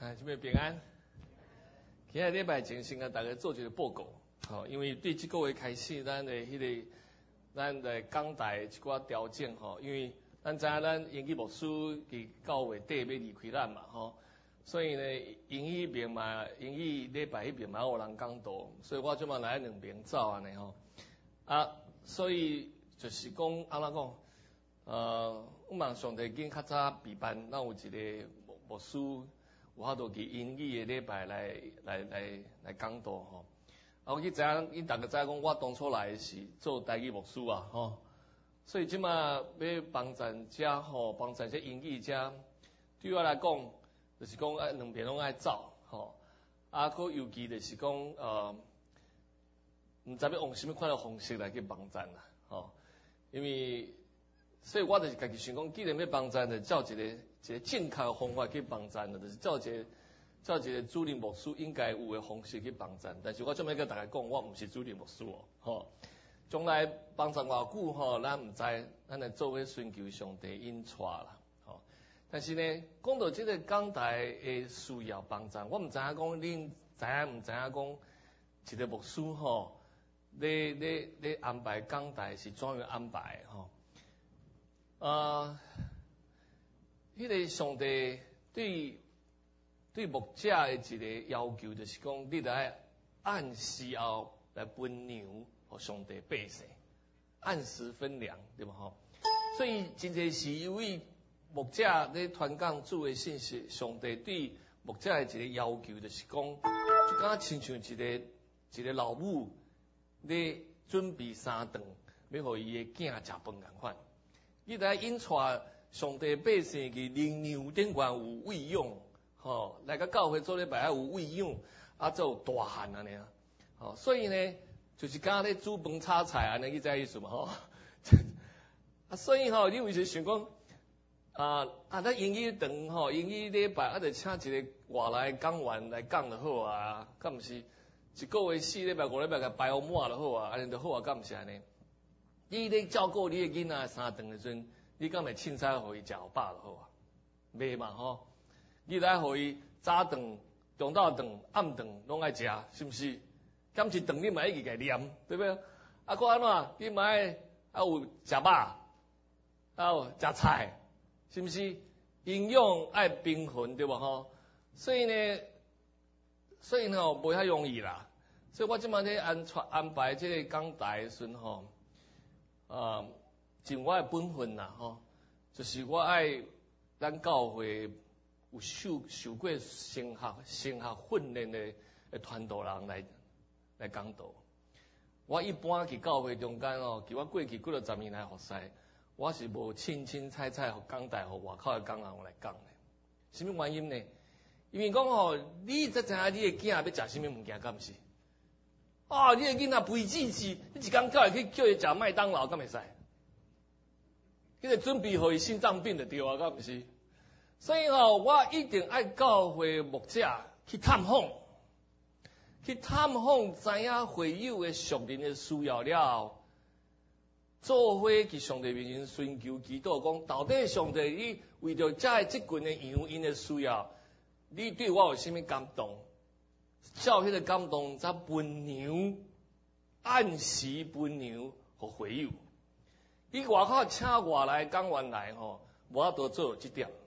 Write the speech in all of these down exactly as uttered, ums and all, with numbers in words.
啊，这边平安。今日礼拜前先甲大家做一个报告，吼，因为对这个月开始，咱的迄、那个咱的港台一寡调整，吼，因为咱知影咱英语牧师伫九月底要离开咱嘛，吼，所以呢，英语边嘛，英语礼拜迄边嘛有人讲道，所以我即马来两边走安尼吼，啊，所以就是讲安怎讲，呃，我望上帝紧较早闭班，咱有一个牧牧师。有法度去英语的礼拜来来来来讲道吼，啊，我去知影，因大家知影讲，我当初来是做台语牧师啊，吼，所以即马要帮衬遮吼，帮衬遮英语遮，对我来讲，就是讲爱两边拢爱走，吼，啊，佮尤其就是讲，呃，毋知要用什么款的方式来去帮衬啦，吼，因为，所以我就是家己想讲，既然要帮衬，就照一个。一个正确的方法去帮衬的，就是照一个照一个主任牧师应该有的方式去帮衬。但是我这么跟大家讲，我唔是主任牧师哦，吼。将来帮衬偌久吼，咱唔知，咱来做伙寻求上帝引带啦，吼。但是呢，讲到这个港台的需要帮衬，我唔知影讲恁知影唔知影讲一个牧师吼，你你你安排港台是怎样安排吼？呃。迄个上帝对对牧者的一个要求，就是讲你得爱按时候来分粮，互上帝百姓，按时分粮，对无吼？所以真侪是因为牧者咧传讲主的信息，上帝对牧者的一个要求，就是讲，就敢亲像一个一个老母咧准备三顿，要互伊的囝食饭共款，你得爱引带。上帝百姓去灵粮顶悬有喂养，吼，来个教会做礼拜还有喂养，啊，做大汉安尼啊，吼，所以呢，就是刚咧煮饭炒菜安尼，你知意思嘛，吼，啊，所以吼，你有时想讲，啊啊，咱英语堂吼，英语礼拜啊，得请一个外来讲员来讲就好啊，敢毋是一个月四礼拜五礼拜甲排好满就好啊，安尼就好啊，敢毋是安尼？你咧照顾你的囡仔三顿的时阵。你敢会凊彩互伊食有饱就好啊？袂嘛吼！你来互伊早顿、中昼顿、暗顿拢爱食，是毋是？敢一顿你嘛爱去甲念，对不对？啊，搁安怎？你嘛爱啊有食肉，啊有食菜，是毋是？营养爱平衡，对无吼？所以呢，所以呢，袂遐容易啦。所以我即摆咧安安排即个讲台的时阵吼，啊。尽我的本分啦，吼，就是我爱咱教会有受受过升学升学训练的诶传道人来来讲道。我一般去教会中间哦，其我过去几落十年来服侍，我是无凊凊彩彩互讲台互外口的讲人来讲的。什么原因呢？因为讲吼，你才知影你的囝要食什么物件，敢毋是？啊，你的囡仔肥滋滋，你一工叫伊去叫伊食麦当劳，敢会使？迄个准备互伊心脏病就对啊，敢毋是？所以吼，我一定爱教会牧者去探访，去探访知影会友的属灵的需要了后，做伙去上帝面前寻求祈祷，讲到底上帝你为着遮即群的羊因的需要，你对我有啥物感动？照迄个感动，则分粮，按时分粮互会友。伊外口请外来讲员来吼，无法度做即点，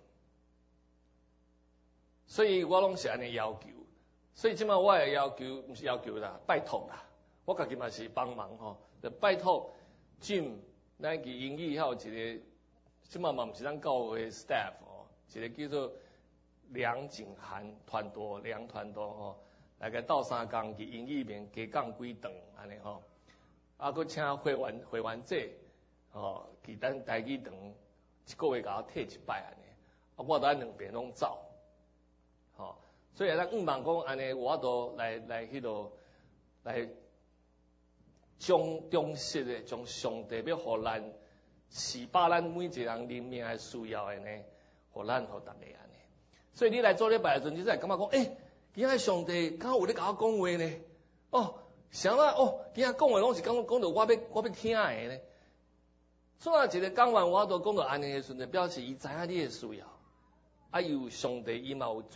所以我拢是安尼要求。所以即摆我的要求毋是要求啦，拜托啦，我家己嘛是帮忙吼，就拜托 Jim， 咱去英语还有一个，即摆嘛毋是咱教会 staff 吼，一个叫做梁景涵团队，梁团队吼，来个斗三工去英语面加讲几顿安尼吼，啊，佮请会员会员制。哦，去咱台语堂一个月甲我退一摆安尼，啊，我咱两边拢走，吼、哦，所以咱毋茫讲安尼，我都来来迄落来将忠实的将上帝要互咱是把咱每一个人灵命的需要的呢，互咱互逐个安尼。所以你来做礼拜的时阵，你才会感觉讲，诶、欸，今仔上帝敢有咧甲我讲话呢？哦，想啦，哦，今仔讲话拢是讲讲到我要我要听的呢。所以一个讲完我都讲到安尼的时阵，表示伊知影你的需要，啊，有上帝伊嘛有准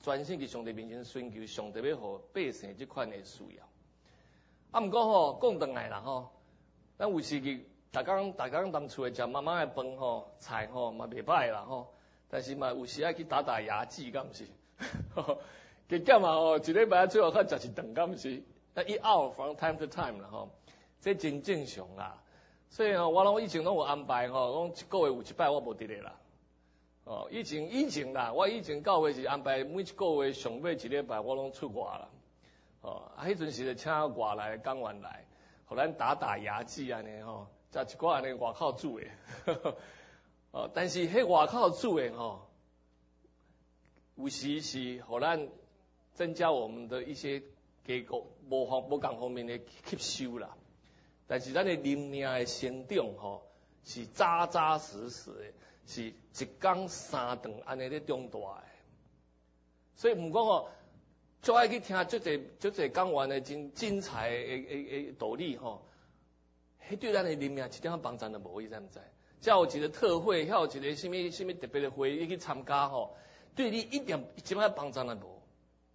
专心伫上帝面前寻求上帝要互百姓即款的需要。啊，毋过吼，讲转来啦吼，咱有时去逐工逐工当厝诶食妈妈诶饭吼菜吼嘛袂歹啦吼，但是嘛有时爱去打打牙祭，敢毋是？加减嘛吼，一礼拜最后较食一顿，敢毋是？那一 hour from time to time 啦吼，这真正常啦。所以吼，我拢以前拢有安排吼，讲一个月有一摆我无伫咧啦。哦，以前以前啦，我以前教会是安排每一个月上尾一礼拜我拢出外啦。哦，啊，迄阵时就请外来讲员来，互咱打打牙祭安尼吼，食一寡安尼外口煮诶。哦，但是迄外口煮诶吼，有时是互咱增加我们的一些结构无方无共方面的吸收啦。但是咱的灵命的成长吼，是扎扎实实的，是一工三顿安尼咧长大的。所以毋讲吼，就爱去听足侪足侪讲员的真精彩的诶诶道理吼，迄对咱的灵命一点帮助都无，你知毋知？只要有一个特会，遐有一个什么什么特别的会，你去参加吼，对你一点一点帮助都无。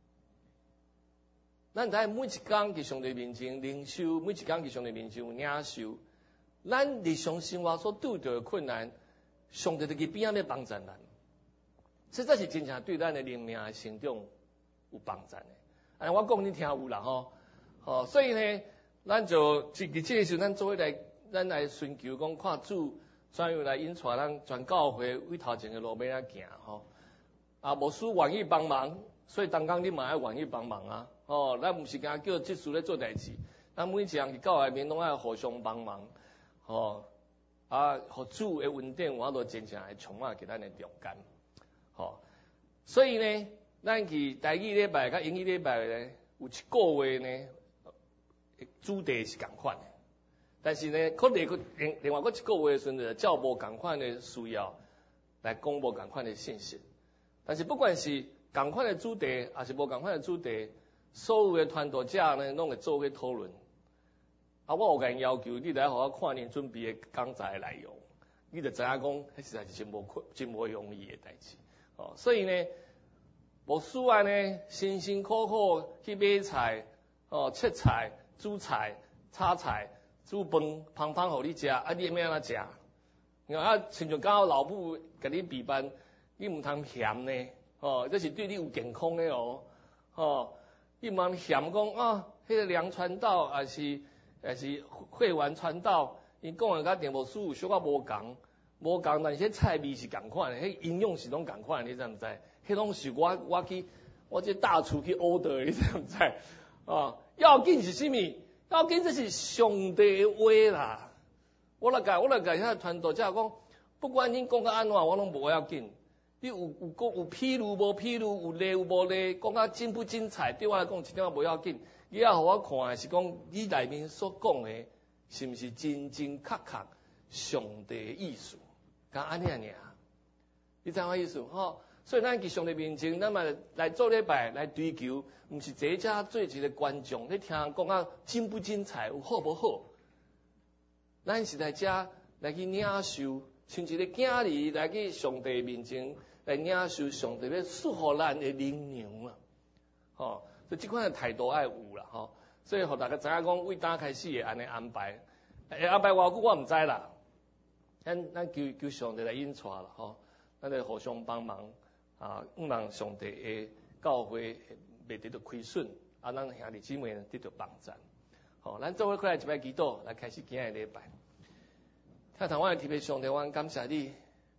咱在每一工伫上帝面前领受，每一工伫上帝面前有领受，咱日常生活所拄到的困难，上帝伫佢边仔要帮助咱，实在是真正对咱的灵命的成长有帮助的。安尼我讲你听有啦吼，吼，所以呢，咱就伫伫这个时候，咱做伙来，咱来寻求讲，看主怎样来引带咱全教会为头前的路要怎行吼。啊，牧师愿意帮忙，所以当工你嘛爱愿意帮忙啊。哦，咱毋是讲叫技术咧做代志，咱每一项伫教会面拢爱互相帮忙，哦，啊，互主的稳定，我都真正会充满给咱的中间，哦，所以呢，咱去第二礼拜甲英语礼拜咧，有一个月呢，主题是共款的，但是呢，可能另另外嗰一个月的时阵，照无共款的需要来公布共款的信息，但是不管是共款的主题，还是无共款的主题。所有的团队者呢，拢会做伙讨论。啊，我有甲因要求，你来互我看恁准备的讲座的内容，你就知影讲，迄实在是真无困、真无容易的代志。哦，所以呢，牧师啊呢，辛辛苦苦去买菜、哦切菜、煮菜、炒菜、煮饭，芳芳互你食，啊，你要安怎食？然后啊，亲像讲老母甲你备饭，你毋通嫌呢，哦，这是对你有健康的哦，哦。伊蛮嫌讲啊，迄个梁传道还是还是会员传道，伊讲的甲电牧师有小可无共，无共，但是菜味是共款的，迄营养是拢共款的，你知毋知？迄拢是我我去我这大厨去 order， 你知毋知？啊，要紧是啥物？要紧这是上帝的话啦。我来甲我来甲遐传道者讲，不管恁讲甲安怎，我拢无要紧。你有有讲有披露无披露，有例有无例，讲甲精不精彩，对我来讲一点仔无要紧。你要互我看的是讲你内面所讲的，是毋是真真确确上帝的意思？讲安尼安尼啊？你知影我意思吼？所以咱伫上帝面前，咱嘛来做礼拜来追求，毋是坐遮做一个观众，你听讲啊精不精彩，有好无好？咱是来遮来去领受，像一个囝儿来去上帝面前。来领受上帝要赐予咱的灵粮啊，吼，所以即款的态度爱有啦，吼，所以互大家知影讲，为呾开始会安尼安排，会安排偌久我毋知啦，咱咱求求上帝来引带啦，吼，咱来互相帮忙啊，毋让上帝的教会袂得到亏损，啊，咱兄弟姊妹得到帮助，吼，咱做伙过来一摆祈祷，来开始今日礼拜。听堂我特别上帝，我感谢你。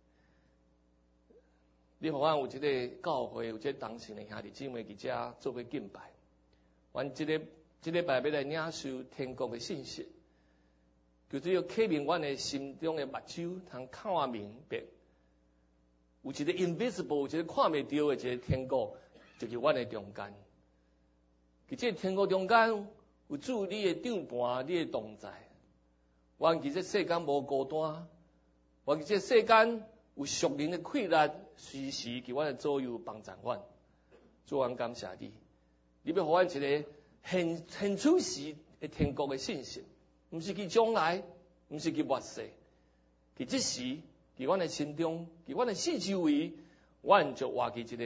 你互阮有一个教会，有一个同性的兄弟姊妹伫遮做伙敬拜。阮即个即礼拜要来领受天国的信息，就只要启明阮的心中的目睭，通看明白。有一个 invisible， 有一个看袂到的一个天国，就是阮的中间。伫这天国中间，有主你的掌盘，你的同在。阮伫这世间无孤单，阮伫这世间。有属灵的气力，时时伫阮的左右帮助阮。主，阮感谢你，你要互阮一个现现处时的天国的信息，毋是去将来，毋是去末世，伫即时，伫阮的心中，伫阮的四周围，阮就活起一个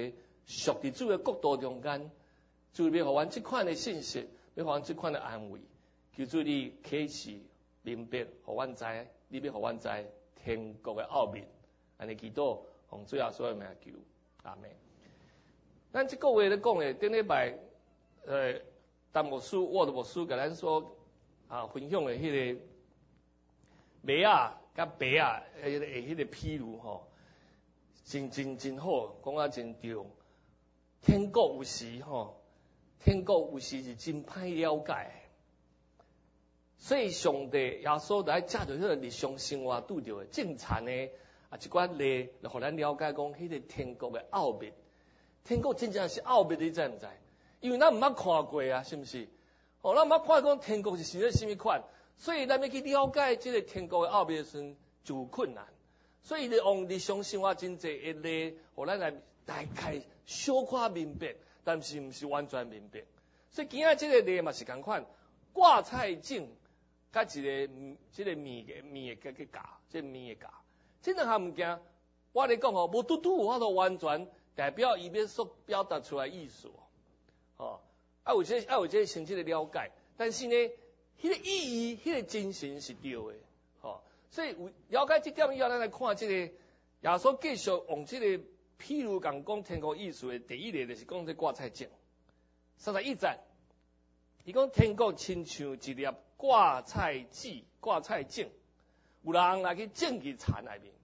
属伫主的国度中间，主要互阮即款的信息，要互阮即款的安慰，求主你启示明白，互阮知，你要互阮知天国的奥秘，安尼祈祷，奉主耶稣的名求，阿门。咱即个月咧讲的，顶礼拜，呃，陈牧师、沃德牧师甲咱所啊分享的迄个麦啊甲白啊，迄个迄个譬如吼，真真真好，讲啊真对。天国有时吼，天国有时是真歹了解，所以上帝耶稣来借着迄个日常生活拄着的正常的啊一寡例，来互咱了解讲迄个天国的奥秘。天国真正是奥秘，你知唔知？因为咱毋捌看过啊，是毋是？哦，咱毋捌看讲天国是生在什么款，所以咱要去了解这个天国的奥秘的时阵就有困难。所以你用日常生活真济的例，互咱来大概小可明白，但是毋是完全明白。所以今仔这个例嘛是共款，挂菜种甲一个即个面嘅面嘅个架，即个面嘅架，这两项物件，我咧讲吼，无拄拄有法度完全代表伊要所表达出来意思，哦，啊有这啊有这深切的了解，但是呢，迄个意义、迄个精神是对的，哦，所以有了解这点以后，咱来看这个耶稣继续用这个譬如讲讲天国意思的第一例，就是讲这挂菜种，三十一节，伊讲天国亲像一粒挂菜籽、挂菜种，有人来去种去田内面，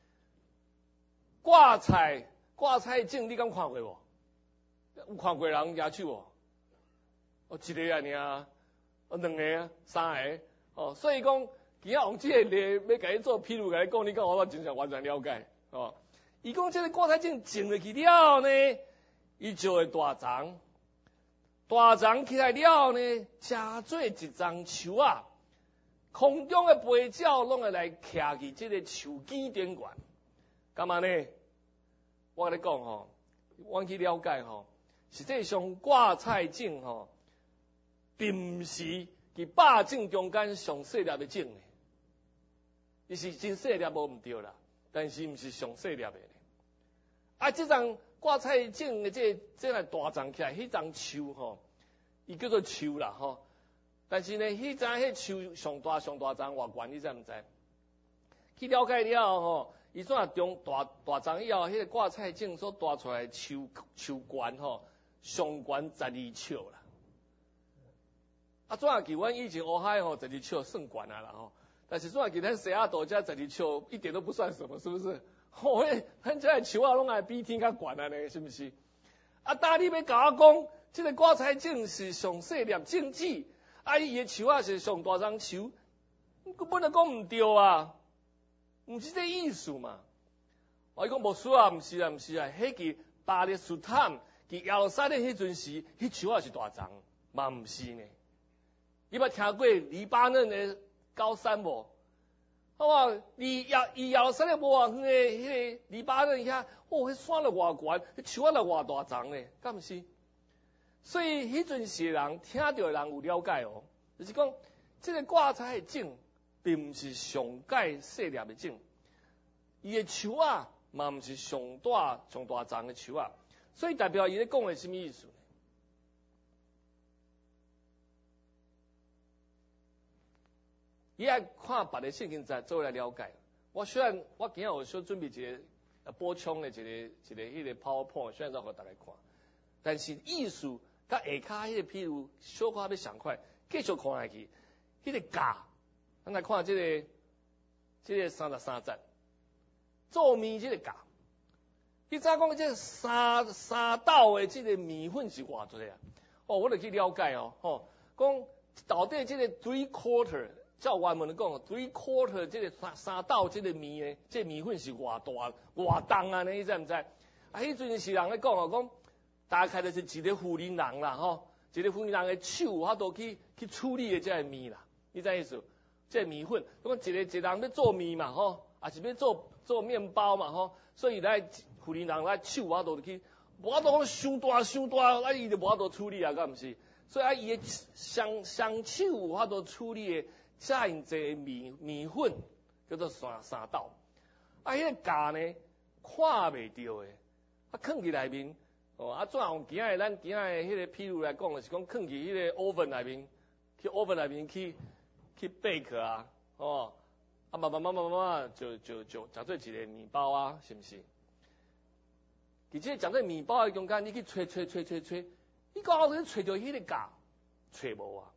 挂菜。挂菜种你敢看过无？有看过人举手无？哦，一个啊尔，哦，两个啊，三个，哦，所以讲，今仔用这个例要甲伊做譬如甲伊讲，你讲我真正完全了解，哦。伊讲这个挂菜种种落去了呢，伊就会大长，大长起来了呢，加做一丛树啊，空中的飞鸟拢会来徛去这个树根顶悬，干嘛呢？我咧讲吼，我去了解吼，实际上挂菜种吼，并毋是伫百种中间上细粒的种呢，伊是真细粒无毋对啦，但是毋是上细粒的。啊，即丛挂菜种的这这来大丛起来，迄丛树吼，伊叫做树啦吼，但是呢，迄丛迄树上大上大丛偌悬，你知毋知？去了解了吼。伊怎啊中大大丛以后，迄个挂菜种所大出来树树冠吼，上悬十二尺啦。啊，怎啊记阮以前乌海吼，十二尺算悬啊啦吼。但是怎啊记咱西雅图遮十二尺一点都不算什么，是不是？吼，迄咱遮个树啊，拢爱比天较悬啊呢，是不是？啊，当你要甲我讲，即、这个挂菜种是上细粒种子，啊，伊个树啊是上大丛树，根本就讲毋对啊。毋是这意思嘛？我讲无错啊，毋是啊，毋是啊，迄个巴勒斯坦伫耶路撒冷迄阵时，迄树啊是大丛，嘛毋是呢。你捌听过黎巴嫩的高山无？好啊，离耶伊耶路撒冷无偌远的迄个黎巴嫩遐，哦，迄山了偌悬，迄树啊了偌大丛呢，敢毋是？所以迄阵时人听到的人有了解哦，就是讲这个挂菜种。并毋是上界细粒的种，伊的树啊，嘛毋是上大上大丛的树啊，所以代表伊咧讲的什么意思？伊爱看别的圣经才做来了解。我虽然我今日有小准备一个补充的一个一个迄个 PowerPoint， 虽然再互大家看，但是意思甲下骹迄个譬如小可要上快，继续看下去，迄、那个架。咱来看这个，这个三十三节，做面这个架。你早讲这三三斗的这个面粉是偌济啊？哦，我就去了解哦，吼，讲到底这个 three quarter， 照原文讲 three quarter 这个三三斗这个面的，这个面粉是偌大偌重啊？你知唔知？啊，迄阵是人咧讲哦，讲大概就是一个富人人啦，吼，一个富人人的手，他都去去处理的这个面啦，你知意思？这米粉，讲一个一个人要做面嘛，吼，也是要做做面包嘛，吼，所以来富人人来手我都去，无法度讲伤大伤大，啊伊就无法度处理啊，敢毋是？所以啊，伊的双双手有法度处理的遮尔济面面粉，叫做三三斗。啊，迄个架呢，看袂到的，啊，放伫内面， 哦，啊，怎样今仔咱今仔迄个譬如来讲，就是讲放去迄个 oven 内面，去 oven 内面去去 bake 啊，哦，啊慢慢慢慢慢慢就就就食做一个面包啊，是毋是？而且食做面包的中间，你去吹吹吹吹吹，你到尾吹到迄个架，吹无啊。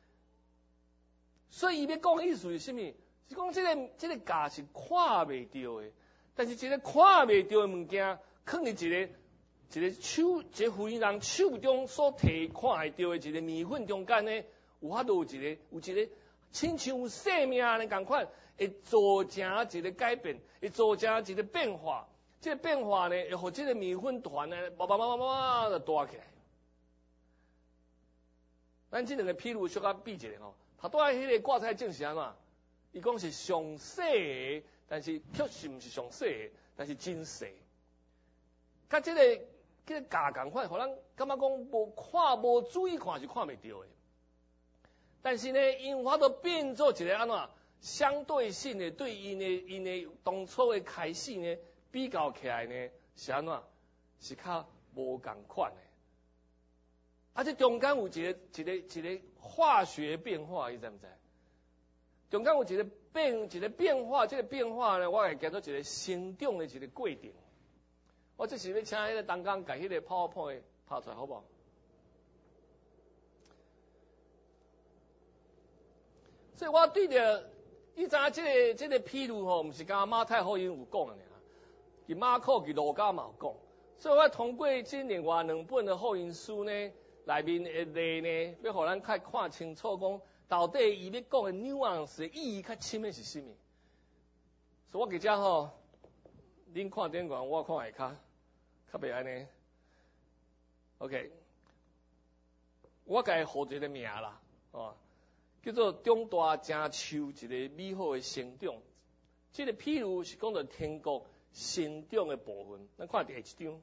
所以伊要讲的意思是啥物？是讲这个这个架是看袂到的，但是一个看袂到的物件，放伫一个一个手，一个非人手中所提看会到的一个面粉中间呢，有法度有一个有一个亲像有生命的共款，会造成一个改变，会造成一个变化。这个变化呢，会互这个面粉团呢，慢慢慢慢慢慢就大起来。咱这两个譬如小可比一下吼，头拄仔迄个挂菜种是安怎？伊讲是上细的，但是确实毋是上细的，但是真细。甲这个这个架共款，互咱感觉讲无看无注意看是看袂到的。但是呢，因法度变做一个安怎相对性的，对因的因的当初的开始呢，比较起来呢是安怎？是较无共款的。啊，这中间有一个一个一个化学变化，你知唔知？中间有一个变一个变化，这个变化呢，我会叫做一个成长的一个过程。我这是要请迄个东江把迄个 PowerPoint 拍出来，好不好？所以我对着，你知影这个这个譬如吼，毋是讲马太福音有讲的尔，佮马可佮路加嘛有讲。所以我通过这另外两本的福音书呢，内面的例呢，要互咱较看清楚讲，到底伊要讲的 nuance 意义较深的是啥物？所以我伫遮吼，恁看顶悬，我看下骹，较袂安尼。OK， 我家互一个名啦，哦。叫做长大成树，一个美好的成长。这个譬如是讲到天国成长的部分，咱看第一张。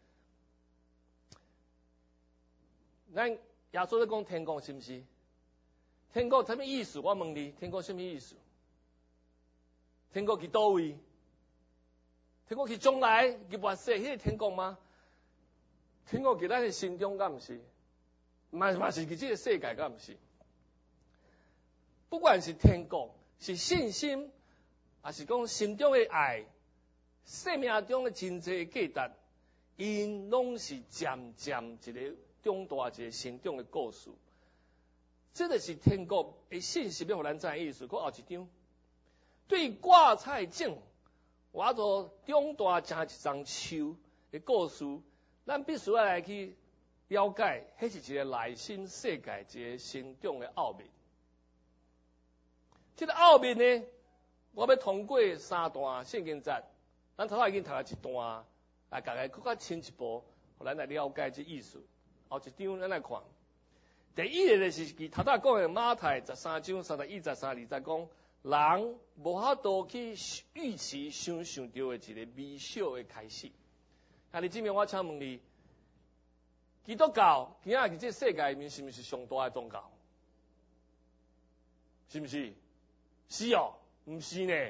咱耶稣在讲天国是毋是？天国什么意思？我问你，天国什么意思？天国去倒位？天国去将来去末世，迄个天国吗？天国去咱的心中，敢毋是？嘛嘛是去这个世界，敢毋是？不管是天国，是信心，还是讲心中的爱，生命中的真济价值，因拢是渐渐一个长大、一个成长的故事。这个是天国的信息，要互咱知影意思。搁后一张，对挂菜种，我做长大成一丛树的故事，咱必须要来去了解，迄是一个内心世界一个成长的奥秘。这个奥秘呢，我要通过三段圣经节，咱头仔已经读了一段，来大概更较深一步，互咱来了解这意思。后一张咱来看，第一个就是伊头仔讲的马太十三章三十一、十三、二十讲，人无法度去预期想象到的一个微小的开始。啊，你这边我请问你，基督教今仔日这世界里面是毋是上大的宗教？是毋是？是哦，毋是呢，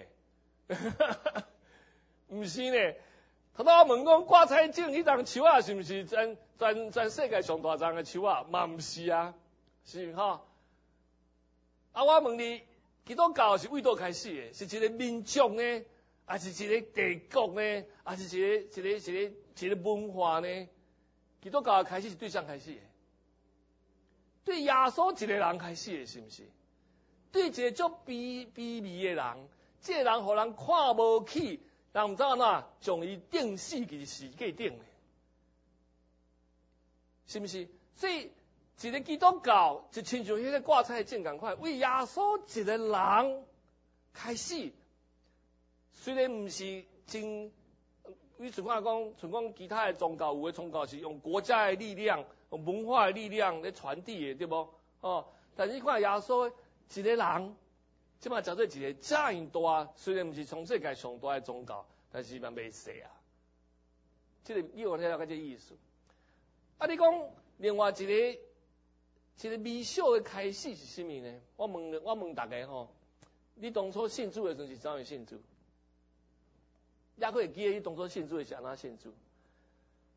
毋是呢。头仔我问讲挂彩种迄丛树啊，是毋是全全全世界上大丛的树啊？嘛毋是啊，是吼。啊，我问你，基督教是为倒开始的？是一个民族呢，还是一个帝国呢？还是一个一个一个一个文化呢？基督教的开始是对谁开始的？对耶稣一个人开始的，是毋是？对一个足卑卑微的人，这个人互人看无起，人毋知安怎将伊钉死伫石架顶的，是毋是？所以一个基督教就亲像迄个挂彩种共款，为耶稣一个人开始，虽然毋是真，你像我讲，像讲其他的宗教，有的宗教是用国家的力量、用文化的力量来传递的，对无？哦，但是你看耶稣。一个人，即马叫做一个遮尔大，虽然毋是全世界上大的宗教，但是嘛袂细啊。即、這个你有了解这意思？啊，你讲另外一个一个微小的开始是啥物呢？我问我问大家吼，你当初信主的时阵是怎样信主？也可会记得你当初信主的是安怎信主？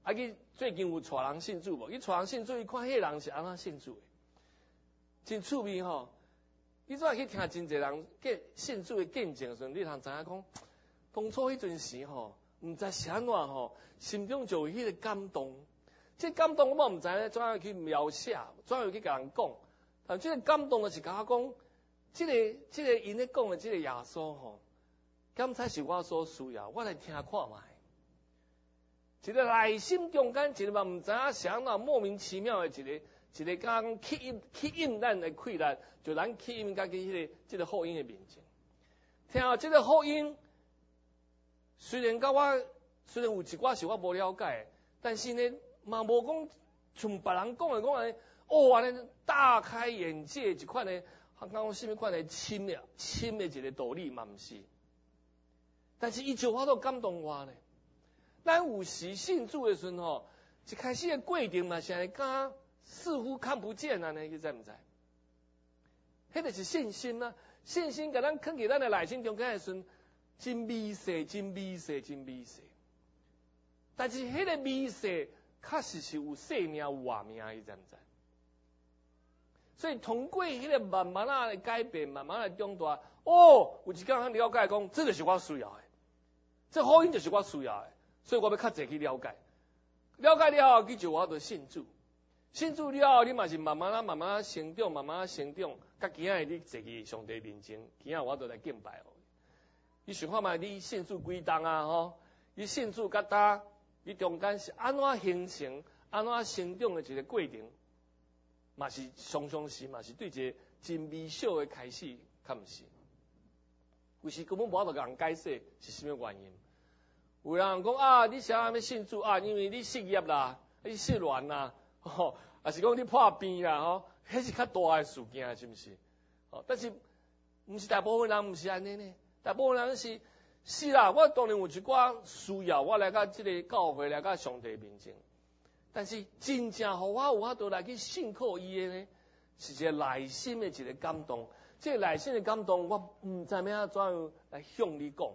啊，去最近有带人信主无？伊带人信主，伊看迄个人是安怎信主的，真趣味吼。你怎去听真侪人见信主的见证时，你通知影讲，当初迄阵时吼，毋知是安怎吼，心中就有迄个感动。这感动我毋知咧，怎样去描写，怎样去甲人讲。但这个感动就是甲我讲，这个这个因咧讲的这个耶稣吼，敢才是我所需要，我来听看觅。一个内心中间一个嘛毋知影是安怎莫名其妙的一个一个讲吸引吸引咱的气力，就咱吸引家己迄个这个福音的面前。听到这个福音，虽然甲我虽然有一寡是我无了解，但是呢，嘛无讲像别人讲的讲安尼，哦安尼大开眼界一款呢，讲什么款的深的深的一个道理嘛毋是。但是伊就法度感动我呢。咱有时信主的时阵吼，一开始的过程嘛是会敢似乎看不见安尼，你知毋知？迄个是信心啊，信心甲咱放伫咱的内心中间的时阵，真微细，真微细，真微细。但是迄个微细，确实是有生命有活命，你知毋知？所以通过迄个慢慢啊的改变，慢慢的长大，哦，有一天通了解讲，这就是我需要的，这福音就是我需要的。所以我要较侪去了解，了解了后，去就我就信主，信主了后，你嘛是慢慢啊、慢慢啊成长，慢慢啊成长，甲今仔日你坐去上帝面前，今仔我就来敬拜哦。你想看觅你信主几冬啊？吼，你信主甲呾，你中间是安怎形成、安怎成长的一个过程，嘛是常常是嘛是对一个真微小的开始，较毋是。有时根本无法度甲人解释是啥物原因。有人讲啊，你啥要信主啊？因为你失业啦，你失恋啦，吼，还是讲你破病啦，吼，迄是较大诶事件，是毋是？哦，但是毋是大部分人毋是安尼呢？大部分人是是啦，我当然有一寡需要，我来到即个教会，来到上帝面前。但是真正互我有法度来去信靠伊诶呢，是一个内心诶一个感动。即个内心诶感动，我毋知影怎样来向你讲。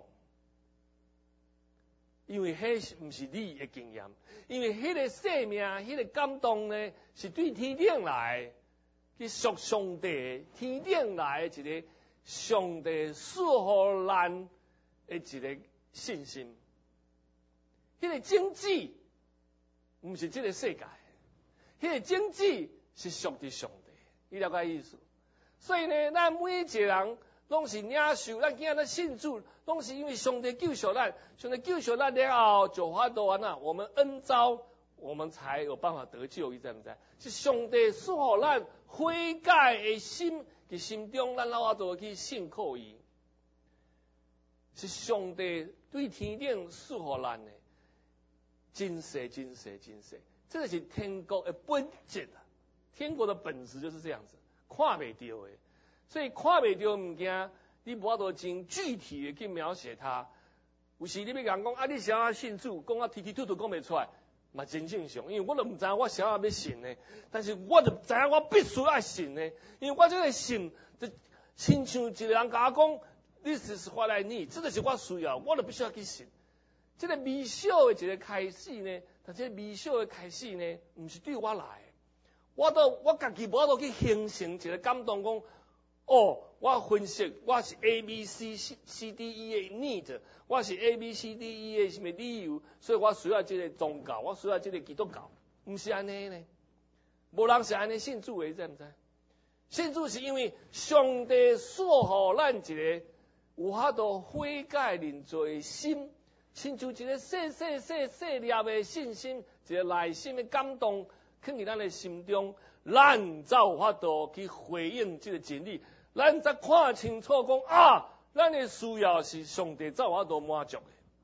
因为迄毋是你的经验，因为迄个生命、迄个感动呢，是对天顶来去属上帝，天顶来一个上帝赐予咱的一个信心。迄个经济毋是这个世界，迄个经济是属于上帝，你了解意思？所以呢，咱每一个人拢是领受，咱今仔日信主。拢是因为上帝救赎咱，上帝救赎咱了后，就法度安那，我们恩召，我们才有办法得救，你知唔知？是上帝赐予咱悔改的心，伫心中，咱老法度去信靠伊。是上帝对天顶赐予咱的，真实、真实、真实，这个是天国的本质啊！天国的本质就是这样子，看袂到的，所以看袂到物件。你无法度真具体的去描写它，有时你要讲讲啊，你想要信主，讲啊，提提吐吐讲袂出来，嘛真正常，因为我都唔知影我想要要信呢，但是我就知影我必须要信呢，因为我这个信，就亲像一个人甲我讲，你是是发来你，这个是我需要，我就必须要去信。这个微小的一个开始呢，但这个微小的开始呢，唔是对我来的，我都我家己无法度去形成一个感动讲。哦，我分析我是 A B C C D E 的 need， 我是 A B C D E 的什么理由，所以我需要这个宗教，我需要这个基督教，唔是安尼呢？无人是安尼信主的，知唔知？信主是因为上帝赐予咱一个有法度悔改认罪的心，亲像一个细细细细粒的信心，一个内心的感动，放伫咱的心中，咱才有法度去回应这个真理。咱才看清楚讲啊，咱的需要是上帝才有法度满足的。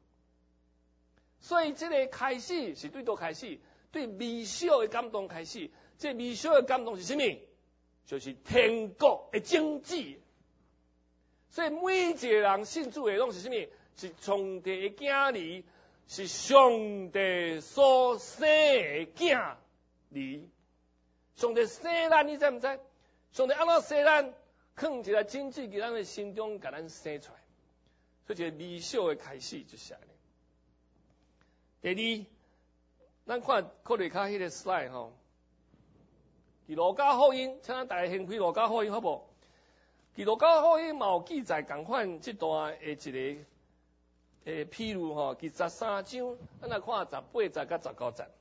所以这个开始是对倒开始，对微小的感动开始。这微小的感动是什么？就是天国的经济。所以每一个人信主的拢是什么？是上帝的囝儿，是上帝所生的囝儿。上帝生咱，你知唔知？上帝安怎生咱？放一个经济伫咱的心中，甲咱生出来，所以一个微小的开始就是安尼。第二， 咱看看下骹迄个 slide 吼，伫路加福音，请咱大家先开路加福音好无？伫路加福音嘛有记载共款即段诶一个诶譬如吼，第十三章，咱来看十八节甲十九节。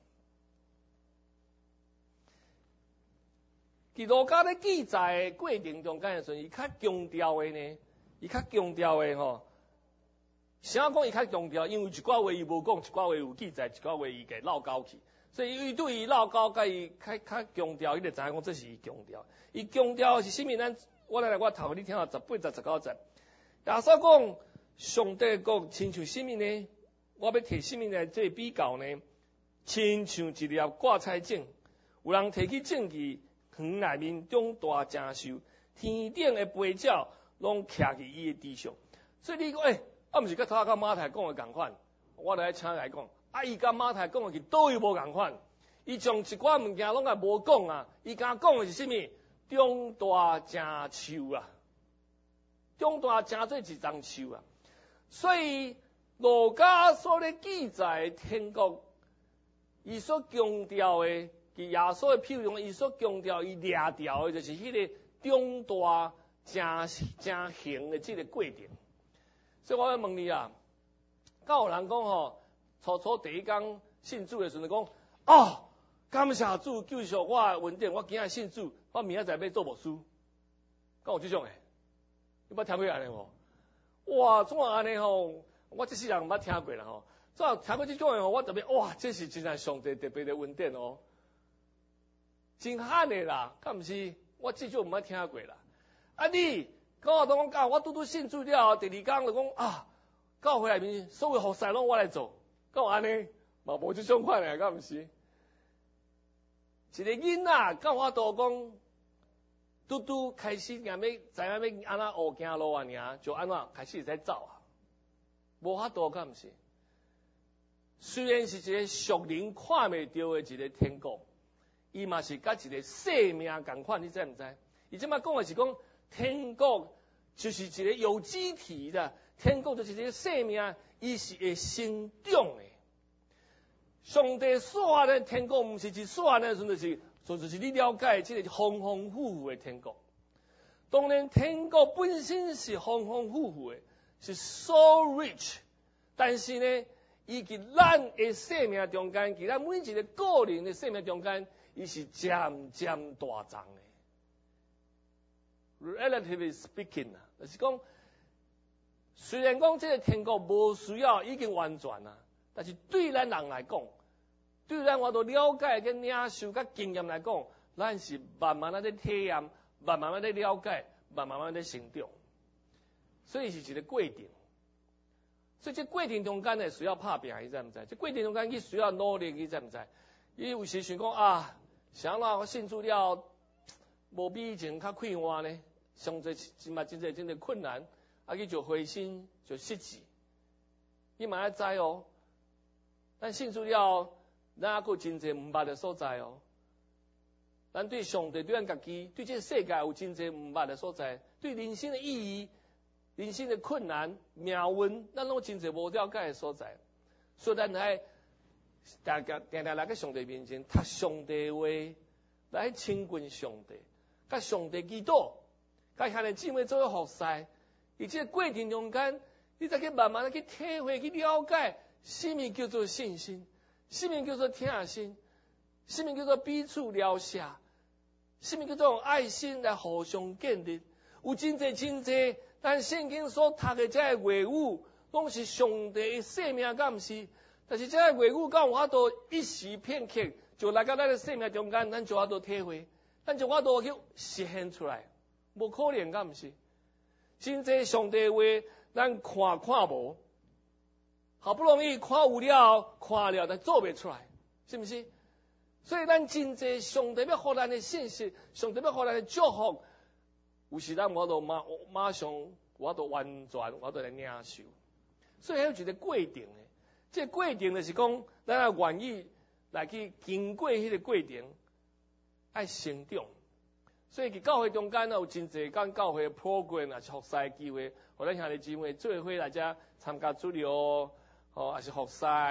伫路加咧记载诶过程中间诶时阵，伊较强调诶呢，伊较强调诶吼。啥讲伊较强调？因为一寡话伊无讲，一寡话有记载，一寡话伊给绕高去，所以伊对伊绕高甲伊较较强调，伊就知影讲这是伊强调。伊强调是啥物？咱我来来我头你听下十八节十九节。耶稣讲上帝国亲像啥物呢？我要摕啥物来做比较呢？亲像一粒挂彩种，有人摕去种去园内面长大成熟，天顶的飞鸟拢徛伫伊的地上。所以你讲诶。欸啊，毋是甲头甲马太讲诶共款，我来请来讲。啊，伊甲马太讲诶是倒又无共款。伊将一寡物件拢也无讲啊，伊甲讲诶是啥物？长大成树啊，长大成做一丛树啊。所以路加所咧记载天国，伊所强调诶，伫耶稣诶譬如中，伊所强调伊掠调诶，就是迄个长大成成形诶即个过程。所以我要问你啊，敢有人讲吼，初初第一天信主的时阵讲，哦，感谢主救赎我的问题，我今日信主，我明仔载要做牧师，敢有这种诶？你捌听过安尼无？哇，怎安尼吼？我这世人毋捌听过啦吼。怎听过这种诶吼？我特别哇，这是真系上帝特别的恩典哦，真罕的啦，敢毋是？我这种毋捌听过啦。啊你？跟我同讲，我拄拄信主了后，第二天就讲啊，教会内面所有服侍拢我来做，敢有安尼？嘛无即种款诶，敢毋是？一个囡仔，敢有法度讲，拄拄开始硬要知影要安怎学行路啊，尔就安怎开始会使走啊？无法度，敢毋是？虽然是一个属灵看袂到诶一个天国，伊嘛是甲一个生命共款，你知毋知？伊即摆讲诶是讲。天国就是一个有机体的，天国就是一个生命，伊是会生长的。上帝所的天国，毋是一所的，就是，就是你了解这个丰丰富富的天国。当然，天国本身是丰丰富富的，是 so rich， 但是呢，伊伫咱的生命中间，伫咱每一个个人的生命中间，伊是渐渐大长的。Relatively speaking 啊，就是讲，虽然讲这个天国无需要已经完全啦，但是对咱人来讲，对咱我都了解跟领受跟经验来讲，咱是慢慢在体验，慢慢在了解，慢慢在成长，所以是一个过程。所以这过程中间呢，需要拍拼，你知唔知？这过程中间伊需要努力，你知唔知？伊有时想讲啊，想啦，我信主了，无比以前较快活呢。上侪真嘛真侪真侪困难，啊去就灰心就失志，你嘛要知哦。咱信主了，咱还佫真侪毋捌的所在哦。咱对上帝、对咱家己、对这个世界有真侪毋捌的所在，对人生的意义、人生的困难、命运，咱拢真侪无了解的所在。所以咱来大家定定来个上帝面前，读上帝话，来亲近上帝，甲上帝祈祷。甲兄弟姊妹做伙服侍，而且过程中间，你再去慢慢的去体会、去了解，什么叫做信心，什么叫做疼心，什么叫做彼此了解，什么叫做用爱心来互相建立。有真侪真侪，咱圣经所读的这个话语，拢是上帝的生命，敢毋是？但是这个话语敢有法度一时片刻就来到咱的生命中间，咱就法度体会，咱就法度去实现出来。无可能，敢毋是？真侪上帝话，咱看看无，好不容易看有了，看了，但做袂出来，是毋是？所以咱真侪上帝要互咱的信息，上帝要互咱的祝福，有时咱我都马马上，我都完全，我都来领受。所以还有一个过程的，这个过程就是讲，咱要愿意来去经过迄个过程，爱成长。所以伫教会中间有真侪讲教会 program 啊，是服侍机会，互咱兄弟姊妹做伙来遮参加主流，吼，也是服侍，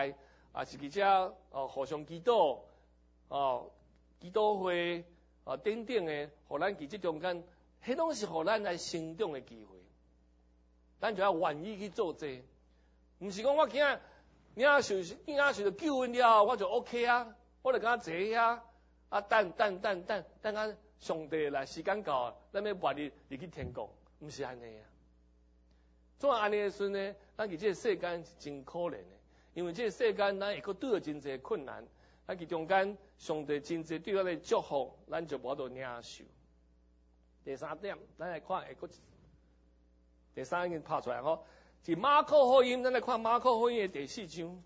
啊是伫遮哦互相祈祷哦祈祷会啊等等的，互咱伫即中间，迄拢是互咱来成长的机会。咱就要愿意去做这，毋是讲我今仔领受领受着救恩了，我就 OK 啊，我就敢坐遐啊等等等等等啊上帝来时间到啊，咱要活入入去天国，毋是安尼啊。怎啊安尼的时阵呢？咱伫即个世间是真可怜的，因为即个世间咱会阁拄到真侪困难，咱伫中间上帝真侪对咱的祝福，咱就无法度领受。第三点，咱来看下个。第三已经拍出来吼，是马可福音，咱来看马可福音的第四章。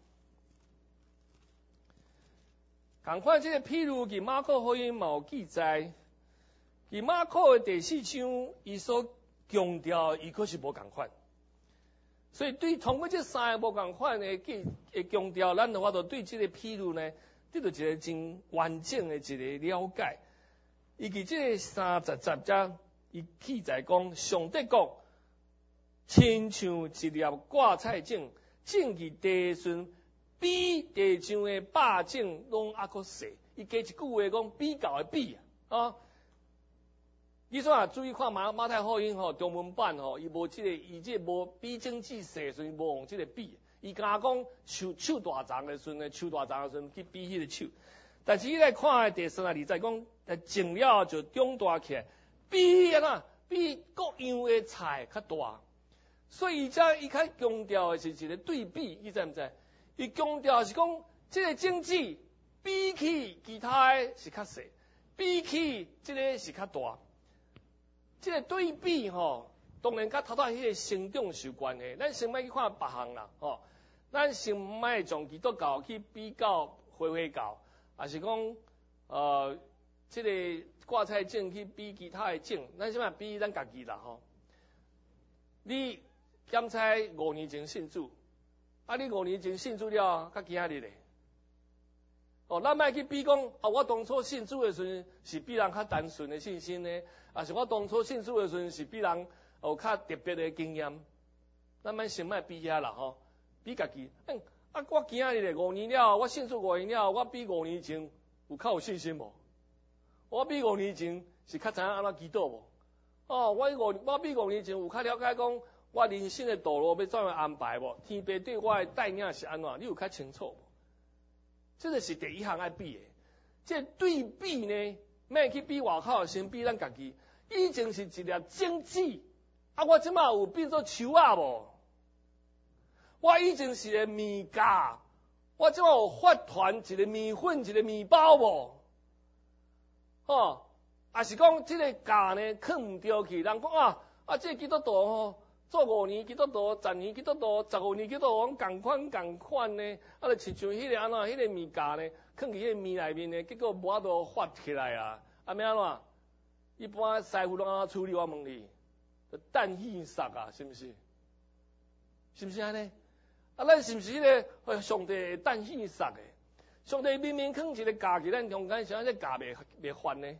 同款即个譬如，伫马可福音嘛有记载，伫马可的第四章，伊所强调，伊可是无共款。所以对通过这三个无共款的记的强调，咱的话就对即个譬如呢，得到一个真完整的一个了解。伊伫即个三十十章，伊记载讲，上帝国亲像一粒挂菜种，种伫地顺，比地上的百种拢还佫细。伊加一句话讲比较的比啊。你说啊，注意看马马太福音吼，中文版吼，伊无即个，伊即个无比经济细，所以无用即个比。伊敢讲手手大长的时阵呢，手大长的时阵去比迄个手。但是伊来看第三十二节讲，种了就长大起来，比安怎？比各样的菜较大。所以伊遮伊较强调的是一个对比，你知毋知？伊强调是讲，即个经济比起其他的是较细，比起即个是较大。即个对比吼，当然甲头头迄个成长是有关系。咱先莫去看别项啦，吼，咱先莫从基督教去比较回回教，也是讲呃，即、这个挂菜种去比其他的种，咱先莫比咱家己啦，吼。你检测五年前信主，啊，你五年前信主了，甲今仔日咧，哦，咱莫去比讲，啊，我当初信主的时阵是比人较单纯的信心呢。啊，是我当初信主的时阵是比人有较特别的经验，咱莫先莫比遐啦吼，比家己。嗯，啊，我今仔日咧五年了，我信主五年了，我比五年前有较有信心无？我比五年前是较知影安怎祈祷无？哦，我五我比五年前有较了解讲，我人生的道路要怎样安排无？天父对我的带领是安怎？你有较清楚无？这个是第一项爱比的，这个对比呢，莫去比外口，先比咱家己。以前是一粒种子，啊，我即马有变做树仔无？我以前是个面架，我即马有发团一个面粉，一个面包无？吼，啊是讲即个架呢，放唔对去，人讲啊，啊，即个基督徒吼，做五年基督徒，十年基督徒，十五年基督徒，共款共款呢，啊，就亲像迄个安怎，迄个面架呢，放伫迄个面内面呢，结果无法度发起来啊，啊，咩安怎？一般师傅拢安怎处理？我问你，蛋稀杀啊，是毋是？是毋是安尼？啊，咱是毋是迄个上帝蛋稀杀的？上帝明明放一个架伫咱中间，啥这架袂袂翻呢？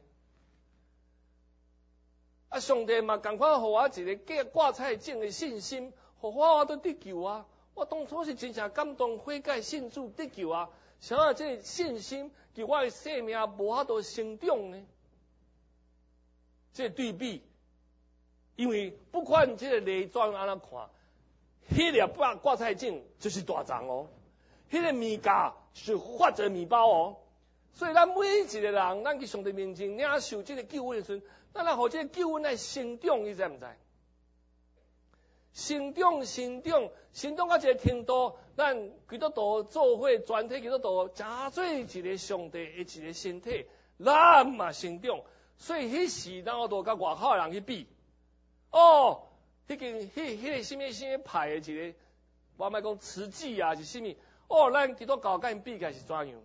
啊，上帝嘛共款，互我一个挂挂菜种的信心，互我我都得救啊！我当初是真正感动悔改信主得救啊！啥啊，这信心伫我的生命无法度成长呢？这对比，因为不管这个内装安怎看，迄粒挂挂菜种就是大肠哦，迄个面架是发着面包哦。所以咱每一个人，咱去上帝面前领受这个救恩的时阵，咱来互这个救恩来成长，你知毋知？成长、成长、成长到一个程度，咱基督徒做伙全体基督徒，真做一个上帝的一个身体，咱嘛成长。所以迄时，咱我都甲外口人去比，哦，迄件、迄、迄个什么什么派的一个，我莫讲慈济啊，是什么？哦，咱基督教甲因比起来是怎样？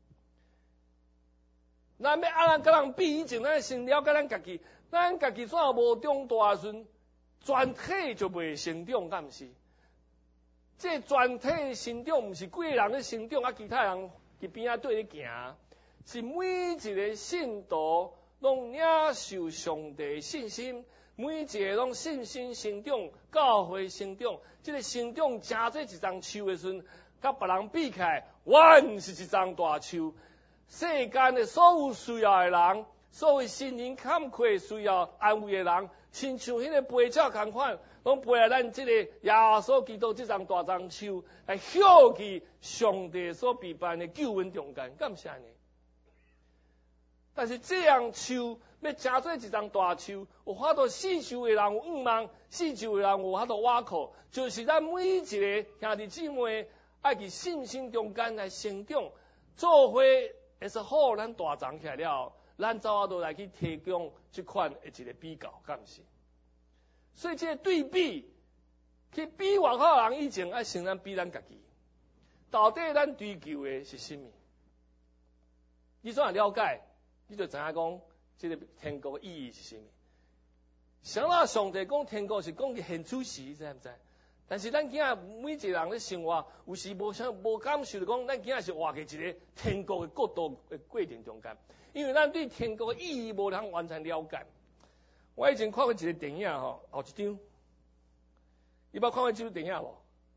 咱要安怎甲人比以前，咱先了解咱家己，咱家己怎无长大时阵，全体就袂成长，敢毋是？这全体成长，毋是几个人咧成长，啊，其他人伫边仔对咧行，是每一个信徒。拢领受上帝的信心，每一个拢信心成长，教会成长。这个成长真做一丛树的时阵， 甲别人比起来，阮是一丛大树。世间的所有需要的人，所有心灵坎坷需要安慰的人，亲像迄个飞鸟同款，拢飞来咱即个耶稣基督即丛大樟树，来享去上帝所备办的救恩中间，感谢呢。但是这样树要成做一丛大树，有法度四周的人有五望，四周的人有法度挖苦，就是咱每一个兄弟姊妹爱伫信心中间来成长，做伙会是好，咱大长起来了，咱走啊都来去提供这款的一个比较，敢是？所以这个对比，去比外口人以前爱先咱比咱家己，到底咱追求的是什么？你怎样了解？你就知影讲，这个天国的意义是什么？想到上帝讲天国是讲嘅现处时，知唔知？但是咱今仔每一个人咧生活，有时无想无感受，讲咱今仔是活喺一个天国嘅国度嘅过程中间，因为咱对天国嘅意义无通完全了解。我以前看过一个电影吼，后一张，你捌看过这部电影无？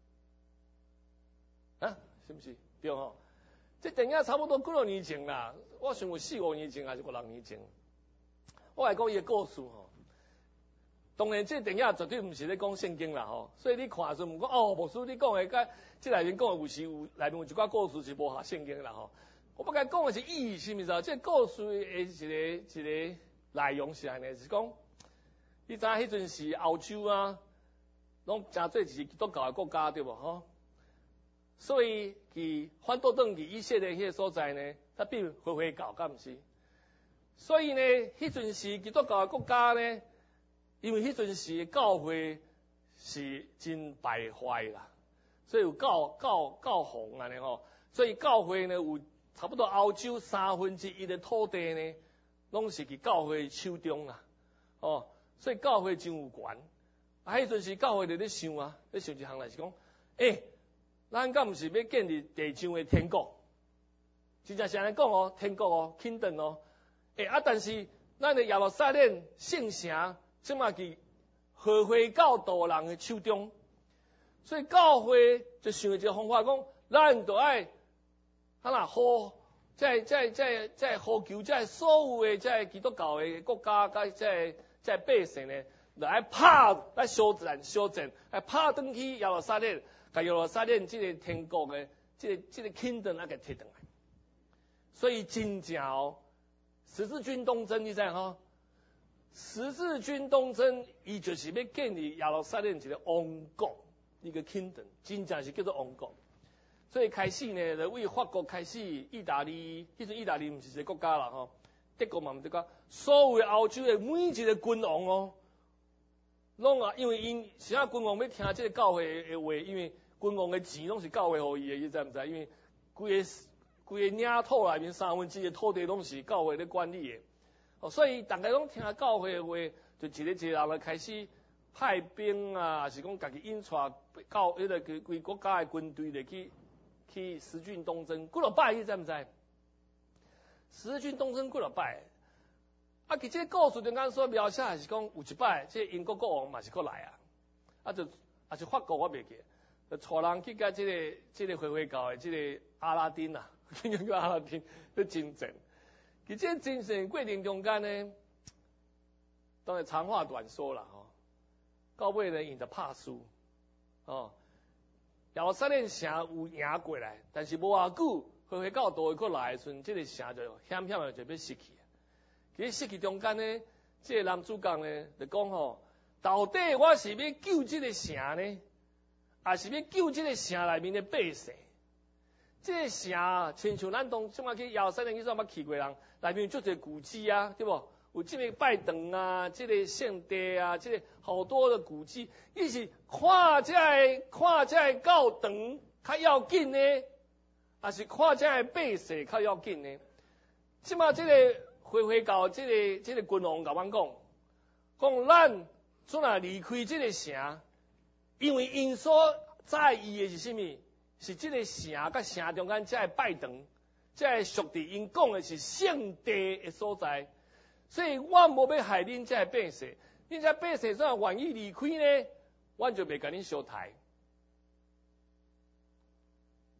啊，是不是？对吼。这电影差不多几多年前啦，我想有四五年前还是五六年前。我来讲伊个故事吼，当然这电影绝对毋是咧讲圣经啦吼，所以你看时毋讲哦，牧师你讲的甲这内面讲的有时有内面有一寡故事是无合圣经啦吼。我不该讲的是意义是毋是？这故事的一个一个内容是安尼，是讲，你知影迄阵是欧洲啊，拢诚做是基督教的国家对无吼？所以，佢反倒转去以色列迄个所在呢，它变回回教，敢毋是？所以呢，迄阵时基督教的国家呢，因为迄阵时教会是真败坏啦，所以有教教教皇安尼吼，所以教会呢有差不多欧洲三分之一的土地呢，拢是伫教会手中啦，哦，所以教会真有权。啊，迄阵时教会就咧想啊，咧想一项来是讲，诶、欸。咱敢毋是要建立地上的天国？真正是安尼讲哦，天国哦，kingdom哦。诶啊，但是咱的耶路撒冷圣城，即马伫合会教导人的手中，所以教会就想一个方法，讲咱就爱，啊啦好，在在在在呼求，在所有的在基督教的国家，甲在在百姓呢，来拍来修战修战，来拍转去耶路撒冷。甲耶路撒冷即个天国的，即、这个即、这个 kingdom 啊，给摕转来，所以真正哦，十字军东征你知吼？十字军东征，伊就是要建立耶路撒冷一个王国，一个 kingdom， 真正是叫做王国。所以开始呢，就为法国开始，意大利，迄阵意大利毋是一个国家啦吼，德国嘛毋是国家，所有的欧洲的每一个君王哦，拢啊，因为因是啊，君王要听即个教会的话，因为君王的钱拢是教会予伊的，你知毋知？因为规个规个领土内面三分之一的土地拢是教会咧管理的，哦，所以大家拢听教会的话，就一个一个人来开始派兵啊，是讲家己引带教迄个规国家的军队来去去十字军东征，几落摆，你知毋知？十字军东征几落摆？啊，其实故事中间所描写是讲有一摆，即、这个、英国国王嘛是过来啊，啊就啊是法国我袂记。就带人去甲即、这个即、这个回回教的即个阿拉丁啊，叫叫阿拉丁去征战。其实征战过程中间呢，当然长话短说啦吼，到尾呢因就拍输，哦，耶路撒冷城有赢过来，但是无偌久，回回教倒过来的时阵，即、这个城就险险的就要失去。其实失去中间呢，即、这个男主角呢就讲吼，到底我是要救即个城呢？也是要救这个城内面的百姓，这个城亲像咱当即马去耶路撒冷，你怎捌去过人？内面有足侪古迹啊，对不？有这个拜堂啊，这个圣地啊，这个好多的古迹，伊是看这个看这个教堂较要紧呢，还是看这个百姓较要紧呢？即马这个回回教这个这个君王甲阮讲，讲咱怎啊离开这个城？因为因所在意的是什么？是这个城甲城中间这个拜堂，这个属地，因讲的是圣地的所在。所以我无要害恁这个百姓，恁这百姓怎愿意离开呢？我就袂甲恁相待。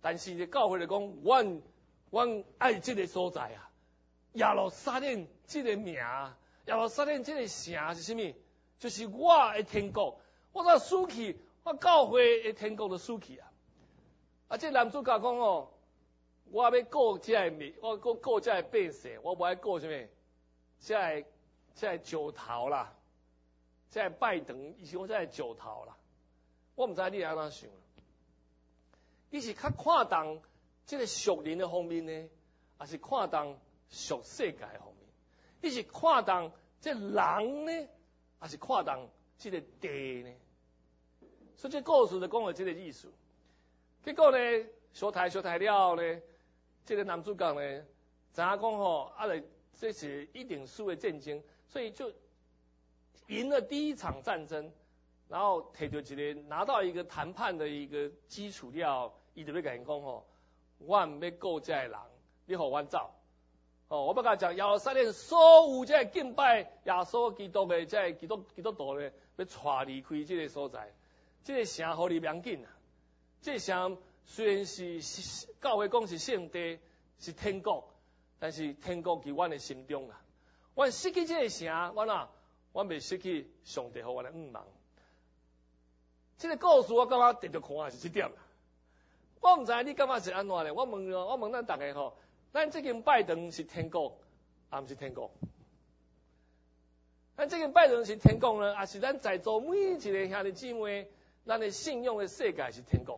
但是咧教会就讲，阮阮爱这个所在啊，耶路撒冷这个名，耶路撒冷这个城是啥物？就是我的天国，我若死去，我教会的天国就死去啊！啊，这男主角讲哦，我要顾这个民，我顾顾这个百姓，我无爱顾啥物？这个这个石头啦，这个拜堂，伊是讲这个石头啦。我毋知你安怎想，伊是较看重这个属灵的方面呢，还是看重属世界的方面？伊是看重这人呢？还是看重这个地呢？所以这故事就讲了这个意思。结果呢，小台小台了呢，这个男主角呢，知影讲吼，啊来这是一定输的战争，所以就赢了第一场战争，然后摕到一个拿到一个谈判的一个基础了，伊就要甲因讲吼，我唔要顾这个人，你互阮走。哦，我要甲讲，耶路撒冷所有这敬拜耶稣基督的这基督基督徒呢，要带离开这个所在，这个城互你不要紧啊。这个城虽然是教会讲是圣地，是天国，但是天国伫阮的心中啊。阮失去这个城，阮啊，阮袂失去上帝互阮的愿望。这个故事我感觉值得看是这点啦。我毋知你感觉是安怎咧？我问我问咱大家吼。咱这间拜堂是天国，还毋是天国？咱这间拜堂是天国呢，还是咱在座每一个兄弟姊妹，咱的信用的世界是天国？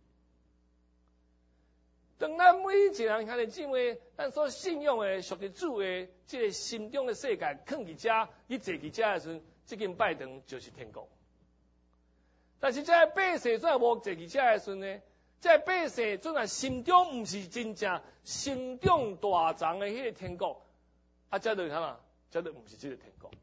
当咱每一个人兄弟姊妹，咱所信用的属于主的这个心中的世界，囥伫遮，你坐伫遮的时阵，这间拜堂就是天国。但是这个百姓虽然无坐伫遮的时阵呢？这百姓准啊心中毋是真正心中大长的迄个天国，啊，这就啥嘛？这就毋是这个天国。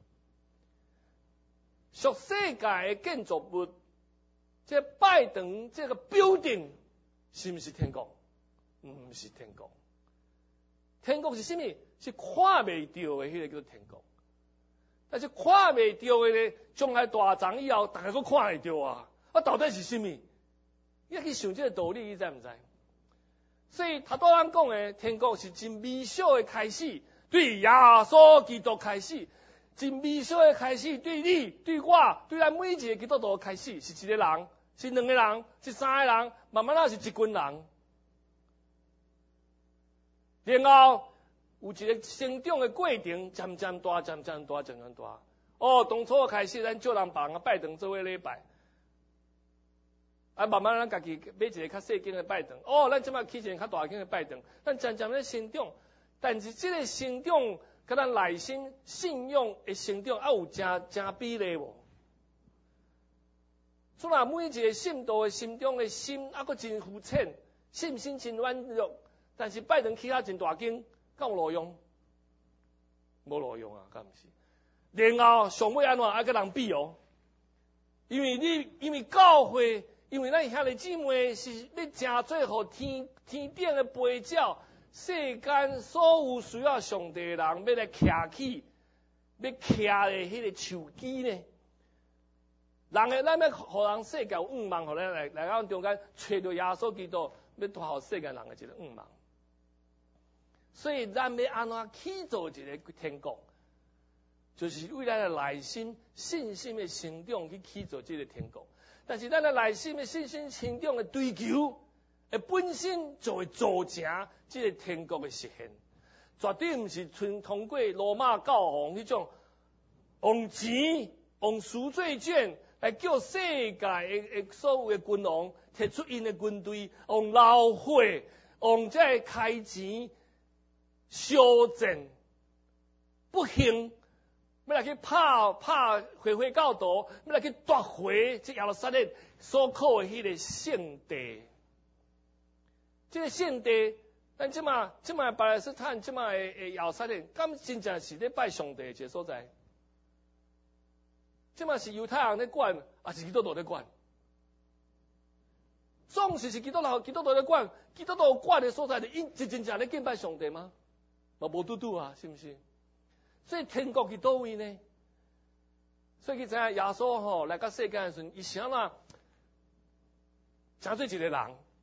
属世界的建筑物，这拜堂这个building是毋是天国？毋是天国。天国是啥物？是看袂到的迄个叫做天国。但是看袂到的咧，将来大长以后，大家都看会到啊！啊，到底是啥物？你要去想这个道理，你知毋知？所以头拄咱讲的天国是真微小的开始，对耶稣基督开始，真微小的开始，对你、对我、对咱每一个基督徒开始，是一个人，是两个人，是三个人，慢慢啊是一群人。然后有一个成长的过程，渐渐大、渐渐大、渐渐大。哦，当初开始，咱叫人别人拜堂做伙礼拜。啊，慢慢咱家己买一个较细间的拜堂，哦，咱即摆起一个较大间的拜堂，咱渐渐咧成长，但是这个成长，甲咱内心信用的成长，啊有正正比例无？所以每一个信徒的心中的心，啊，佫真肤浅，信心真软弱，但是拜堂起啊真大间，敢有路用？无路用啊，敢毋是？然后上尾安怎爱甲人比哦？因为你因为教会。因为咱兄弟姊妹是要正做互天天顶的陪教，世间所有需要上帝的人要来徛起，要徛咧迄个树基呢。人诶，咱要互人世界有愿望，互咱来来咱中间找到耶稣基督，要带互世间人诶一个愿望。所以咱要安怎去做一个天国，就是为咱的内心信心的成长去去做这个天国。但是咱的内心的信心成长的追求，诶本身就会造成这个天国的实现，绝对毋是纯通过罗马教皇迄种用钱、用赎罪券来叫世界的所有的君王摕出因的军队，用老火、用这开钱、烧战、不幸。要来去拍拍回回教导，要来去夺回这耶路撒冷所靠的迄个圣地。这个圣地，咱即马即马巴勒斯坦即马的耶路撒冷，敢真正是咧拜上帝一个所在？即马是犹太人咧管，还是基督徒咧管？总是是基督徒基督徒咧管，基督徒管的所在，因是真正咧敬拜上帝吗？嘛无拄拄啊，是毋是？所以天国伫倒位呢？所以佢知影耶稣吼来到世间的时阵，伊想啦，真做一个人，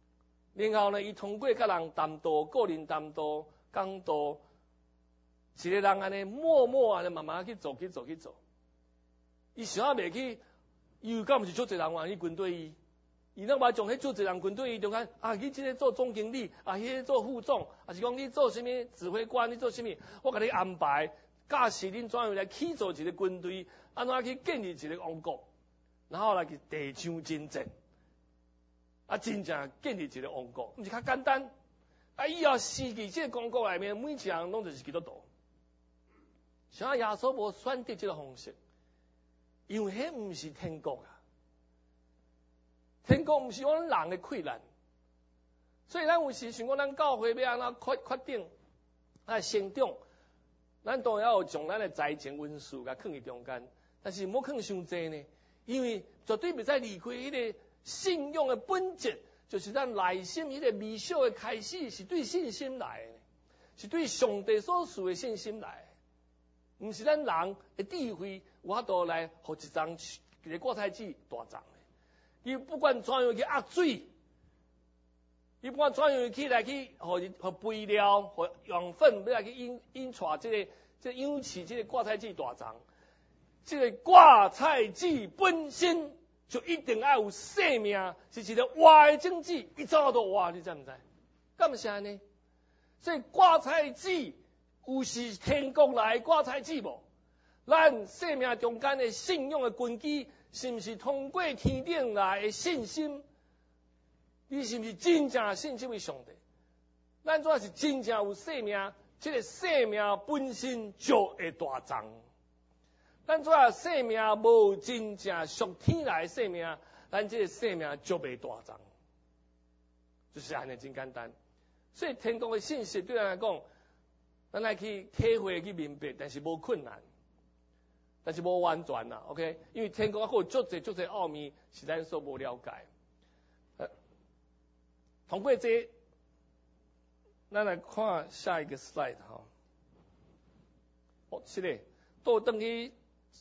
然后呢，伊通过甲人谈道、个人谈道、讲道，一个人安尼默默安尼慢慢去做、去做、去做。伊想啊袂去，伊敢毋是足侪人愿意跟对伊？伊若话将迄足侪人跟对伊，中间啊，你即个做总经理，啊，迄个做副总，啊是讲你做啥物指挥官，你做啥物，我甲你安排，教示恁怎样来起造一个军队，安怎去建立一个王国，然后来去地上征战。啊，真正建立一个王国，毋是较简单。啊，以后生去这个王国内面，每一个人拢就是基督徒。像耶稣无选择这个方式，因为迄毋是天国啊。天国毋是我们人的困难，所以咱有时想讲咱教会要安怎决决定啊成长，咱当然要将咱的财政运输甲放伫中间，但是莫放伤济呢，因为绝对袂使离开迄个。信用的本质就是咱内心迄个微小的开始，是对信心来的，是对上帝所赐的信心来的，毋是咱人的智慧有法度来互一张一个国菜子大张的。伊不管怎样去压水，伊不管怎样去来去互互肥料、互养分，要来去引引带这个这养起这个国菜子大张，这个国菜子本身。就一定要有生命，是一个活的种子，一早都活，你知唔知？咁是安尼，所以挂菜子有是天国来挂菜子无？咱生命中间的信用的根基，是毋是通过天顶来的信心？你是毋是真正信这位上帝？咱主要是真正有生命，这个生命本身就会大长。咱主要生命无真正属天来的生命，咱这个生命就袂大长，就是安尼真简单。所以天国的信息对咱来讲，咱来去体会去明白，但是无困难，但是无完全啦 ，OK？ 因为天国还有足侪足侪奥秘是咱所无了解。呃，通过这，咱来看下一个 slide 哈。哦，是嘞，倒转去。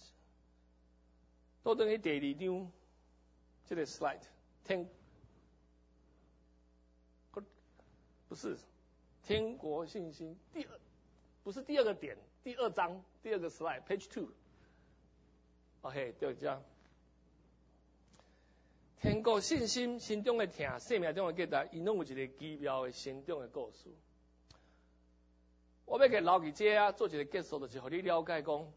倒转去第二张，这个 slide， 天，不是天国信心第二，不是第二个点，第二章第二个 slide page two。OK， 对这样。天国信心心中的疼，生命中的价值，伊拢有一个奇妙的成长的故事。我要给老记者啊做一个结束，就是互你了解讲。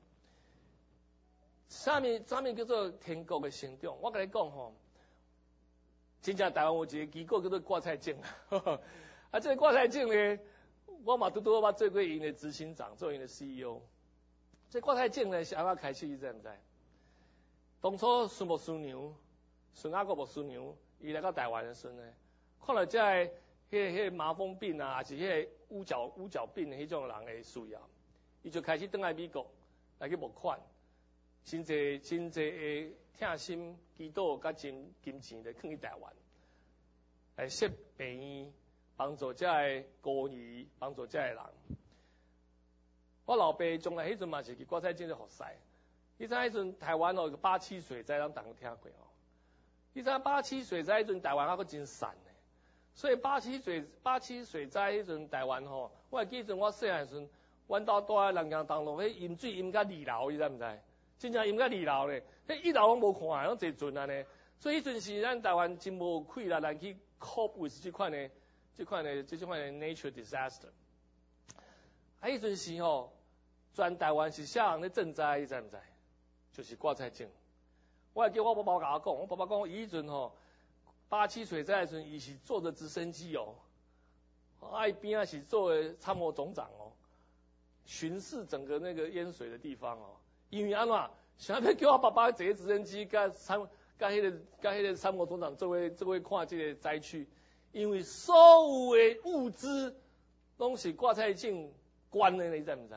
啥物啥物叫做天国的成长？我甲你讲吼，真正台湾有一个机构叫做挂菜证啊，这个挂菜证呢，我嘛拄拄捌做过因的执行长，做因的 C E O。这挂菜证呢是安怎开始，你知毋知？当初孙木孙娘、孙阿国木孙娘，伊来到台湾的时候呢，看到这个迄个迄个麻风病啊，还是迄个乌角乌角病的迄种人的需要，伊就开始转来美国来去募款。真侪真侪诶，疼心祈祷甲金金钱来放去台湾，来设病院，帮助遮个孤儿，帮助遮个人。我老爸从来迄阵嘛是去国菜证的学师，你知迄阵台湾哦有八七水灾，咱大家听过哦。你知八七水灾迄阵台湾还阁真惨呢，所以八七水八七水灾迄阵台湾吼，我还记阵我细汉时阵，阮兜住喺南洋东路，迄饮水饮甲二楼，你知毋知？真正饮甲二楼咧，迄一楼拢无看，拢坐船安尼。所以迄阵是咱台湾真无气力来去 cope with 即款的、即款的、即款的 nature disaster。啊，迄阵是吼，全台湾是啥人咧赈灾，你知毋知？就是挂菜证。我还叫我爸爸甲我讲，我爸爸讲伊迄阵吼，八七水灾时阵，伊是坐着直升机哦，啊伊边啊是做的参谋总长哦，巡视整个那个淹水的地方哦。因为安怎，想要叫我爸爸坐直升机，甲参甲迄个甲迄个参谋总长做位做位看这个灾区，因为所有的物资拢是挂菜证关的，你知唔知？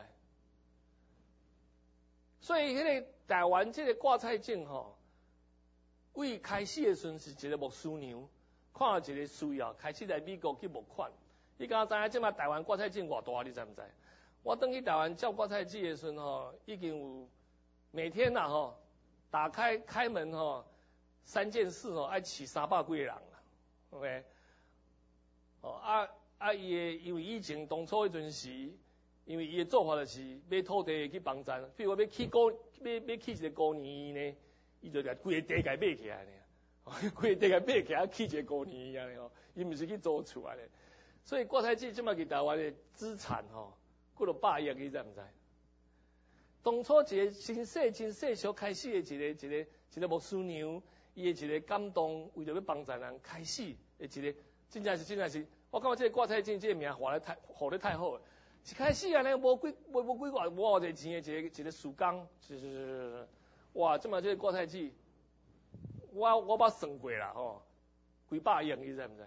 所以迄个台湾这个挂菜证吼，为开始的时阵是一个牧师娘，看到一个需要，开始来美国去募款。你敢知影即马台湾挂菜证偌大？你知唔知？我登去台湾照挂菜证的时阵吼，已经有。每天呐、啊、吼，打开开门吼，三件事吼，爱起三百几个人啦 ，OK。 哦啊啊伊诶，因为以前当初迄阵时，因为伊诶做法就是买土地去帮衬，譬如我要起股，要要起一个孤年呢，伊就甲规个地甲买起来呢，规个地甲买起来起一个孤年安尼吼，伊毋是去租厝安尼。所以郭台铭即摆伫台湾诶资产吼，过了百亿，你知毋知？当初一个真细真细小开始诶一个一个一个牧师娘，伊诶一个感动，为着要帮助人开始诶一个，真正是真正是，我感觉这个郭台铭这个名画得太画得太好了。一开始安尼无几无无几偌无偌济钱诶一个一个事工，就是哇，即摆这个郭台铭，我我捌算过啦吼，几百亿，你知毋知？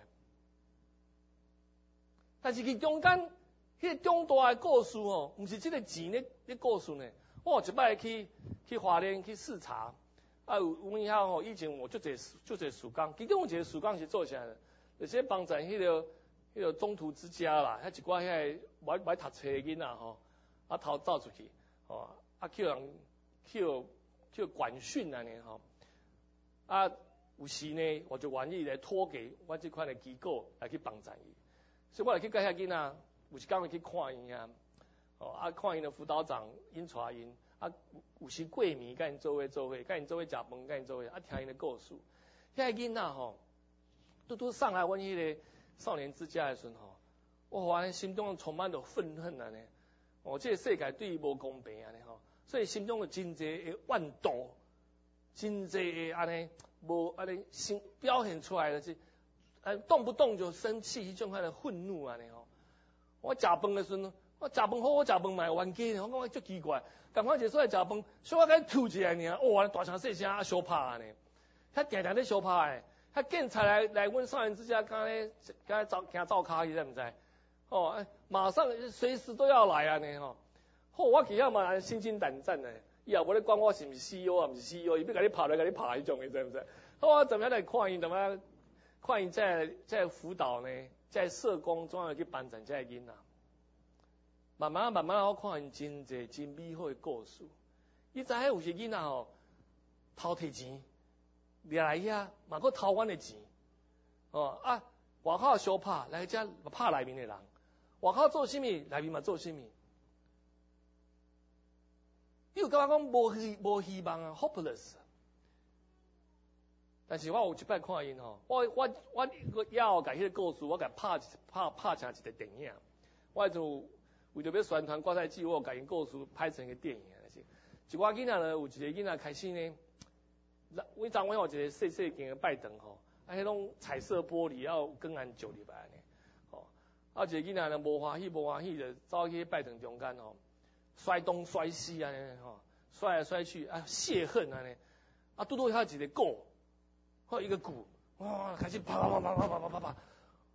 但是佢中间迄个重大诶故事吼，毋是即个钱咧咧故事呢。我有一摆去去花莲去视察，啊有有影吼，以前我足侪足侪事工，其中有一个事工是做啥呢？就是帮衬迄个迄个中途之家啦，遐一寡遐个歹歹读册诶囡仔吼，啊偷走出去，吼啊叫人叫叫管训安尼吼，啊有时呢我就愿意来托给我即款诶机构来去帮衬伊，所以我来去甲遐囡仔，有时间去看伊啊。哦，啊，看因的辅导长因带因，啊，有时过暝甲因做伙做伙，甲因做伙食饭，甲因做伙，啊，听因的故事。遐个囡仔吼，拄拄上来阮迄个少年之家的时阵吼，我发现心中充满着愤恨安尼。哦，这个世界对伊无公平安尼吼，所以心中有真侪的怨妒，真侪的安尼无安尼心表现出来的是，呃，动不动就生气，迄种款的愤怒安尼吼。我食饭的时阵。我食饭好，我食饭嘛会冤家，我感觉足奇怪。赶快就出来食饭，小可甲吐一下尔，哇，大声细声啊，相拍安尼，遐定定咧相拍诶，遐警察来来阮少年之家，敢咧敢走行走骹去，知毋知？哦，哎，马上随时都要来安尼吼。好，我其遐嘛心惊胆战诶，伊也无咧管我是毋是 C E O 啊，毋是 C E O， 伊要甲你拍来甲你拍迄种诶，知毋知？好，我怎么样来看伊？怎么样看伊在在辅导呢？在社工怎样去帮助这个囡仔？慢慢慢慢，我看因真侪真美好诶故事。伊知影有些囡仔吼偷摕钱，掠来遐嘛佫偷阮诶钱，哦啊，外口相拍，来遮拍内面诶人，外口做啥物，内面嘛做啥物。你有感觉讲无希无希望啊 ，hopeless。但是我有一摆看因吼，我我我我以后甲迄个故事，我甲拍拍拍成一个电影，我就。为着要宣传郭台铭，我甲因故事拍成一个电影，是。一寡囡仔呢，有一个囡仔开始呢，我昨晚有一个细细间的拜堂吼，啊，迄种彩色玻璃，啊有光暗照入来呢，吼，啊一个囡仔呢无欢喜无欢喜的走去拜堂中间吼，摔东摔西安尼吼，摔来摔去啊泄恨安尼，啊拄拄遐一个鼓，或一个鼓，哇开始啪啪啪啪啪啪啪啪。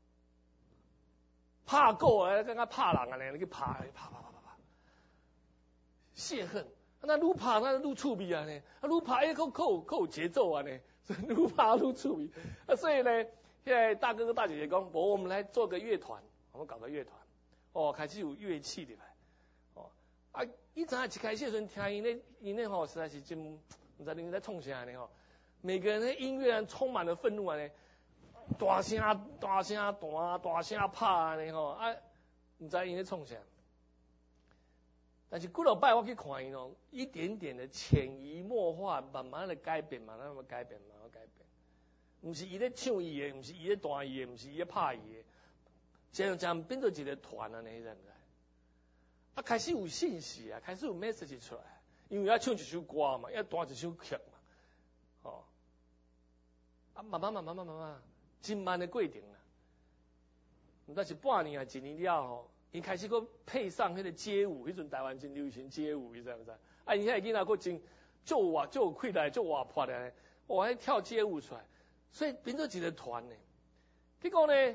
拍狗啊，刚刚拍人啊，你去拍，拍拍拍拍拍，泄恨。那愈拍那愈趣味啊呢，啊愈拍哎，够够够有节奏啊呢，愈拍愈趣味。啊，所以呢，现在大哥哥大姐姐讲，我我们来做个乐团，我们搞个乐团，哦，开始有乐器的来，哦，啊，伊早一开始时阵听因咧，因咧吼实在是真，唔知恁在创啥呢吼，每个人的音乐充满了愤怒啊呢。大声大声弹大声拍安尼吼，啊，毋知因咧创啥。但是几落摆我去看因哦，一点点的潜移默化，慢慢的改变，慢慢的改变，慢慢改变。毋是伊咧唱伊的，毋是伊咧弹伊的，毋是伊咧拍伊的，这样这样变做一个团安尼，知唔知？啊，开始有信息啊，开始有 message 出来，因为要唱一首歌嘛，要弹一首曲嘛，哦，啊，慢慢慢慢慢慢慢。真慢的过程啦，但是半年啊一年了吼，伊开始佫配上迄个街舞，迄阵台湾真流行街舞，你知唔知？啊，伊遐囡仔佫真足活足有气力，足活泼的，哇，迄跳街舞出来，所以变做一个团呢。结果呢，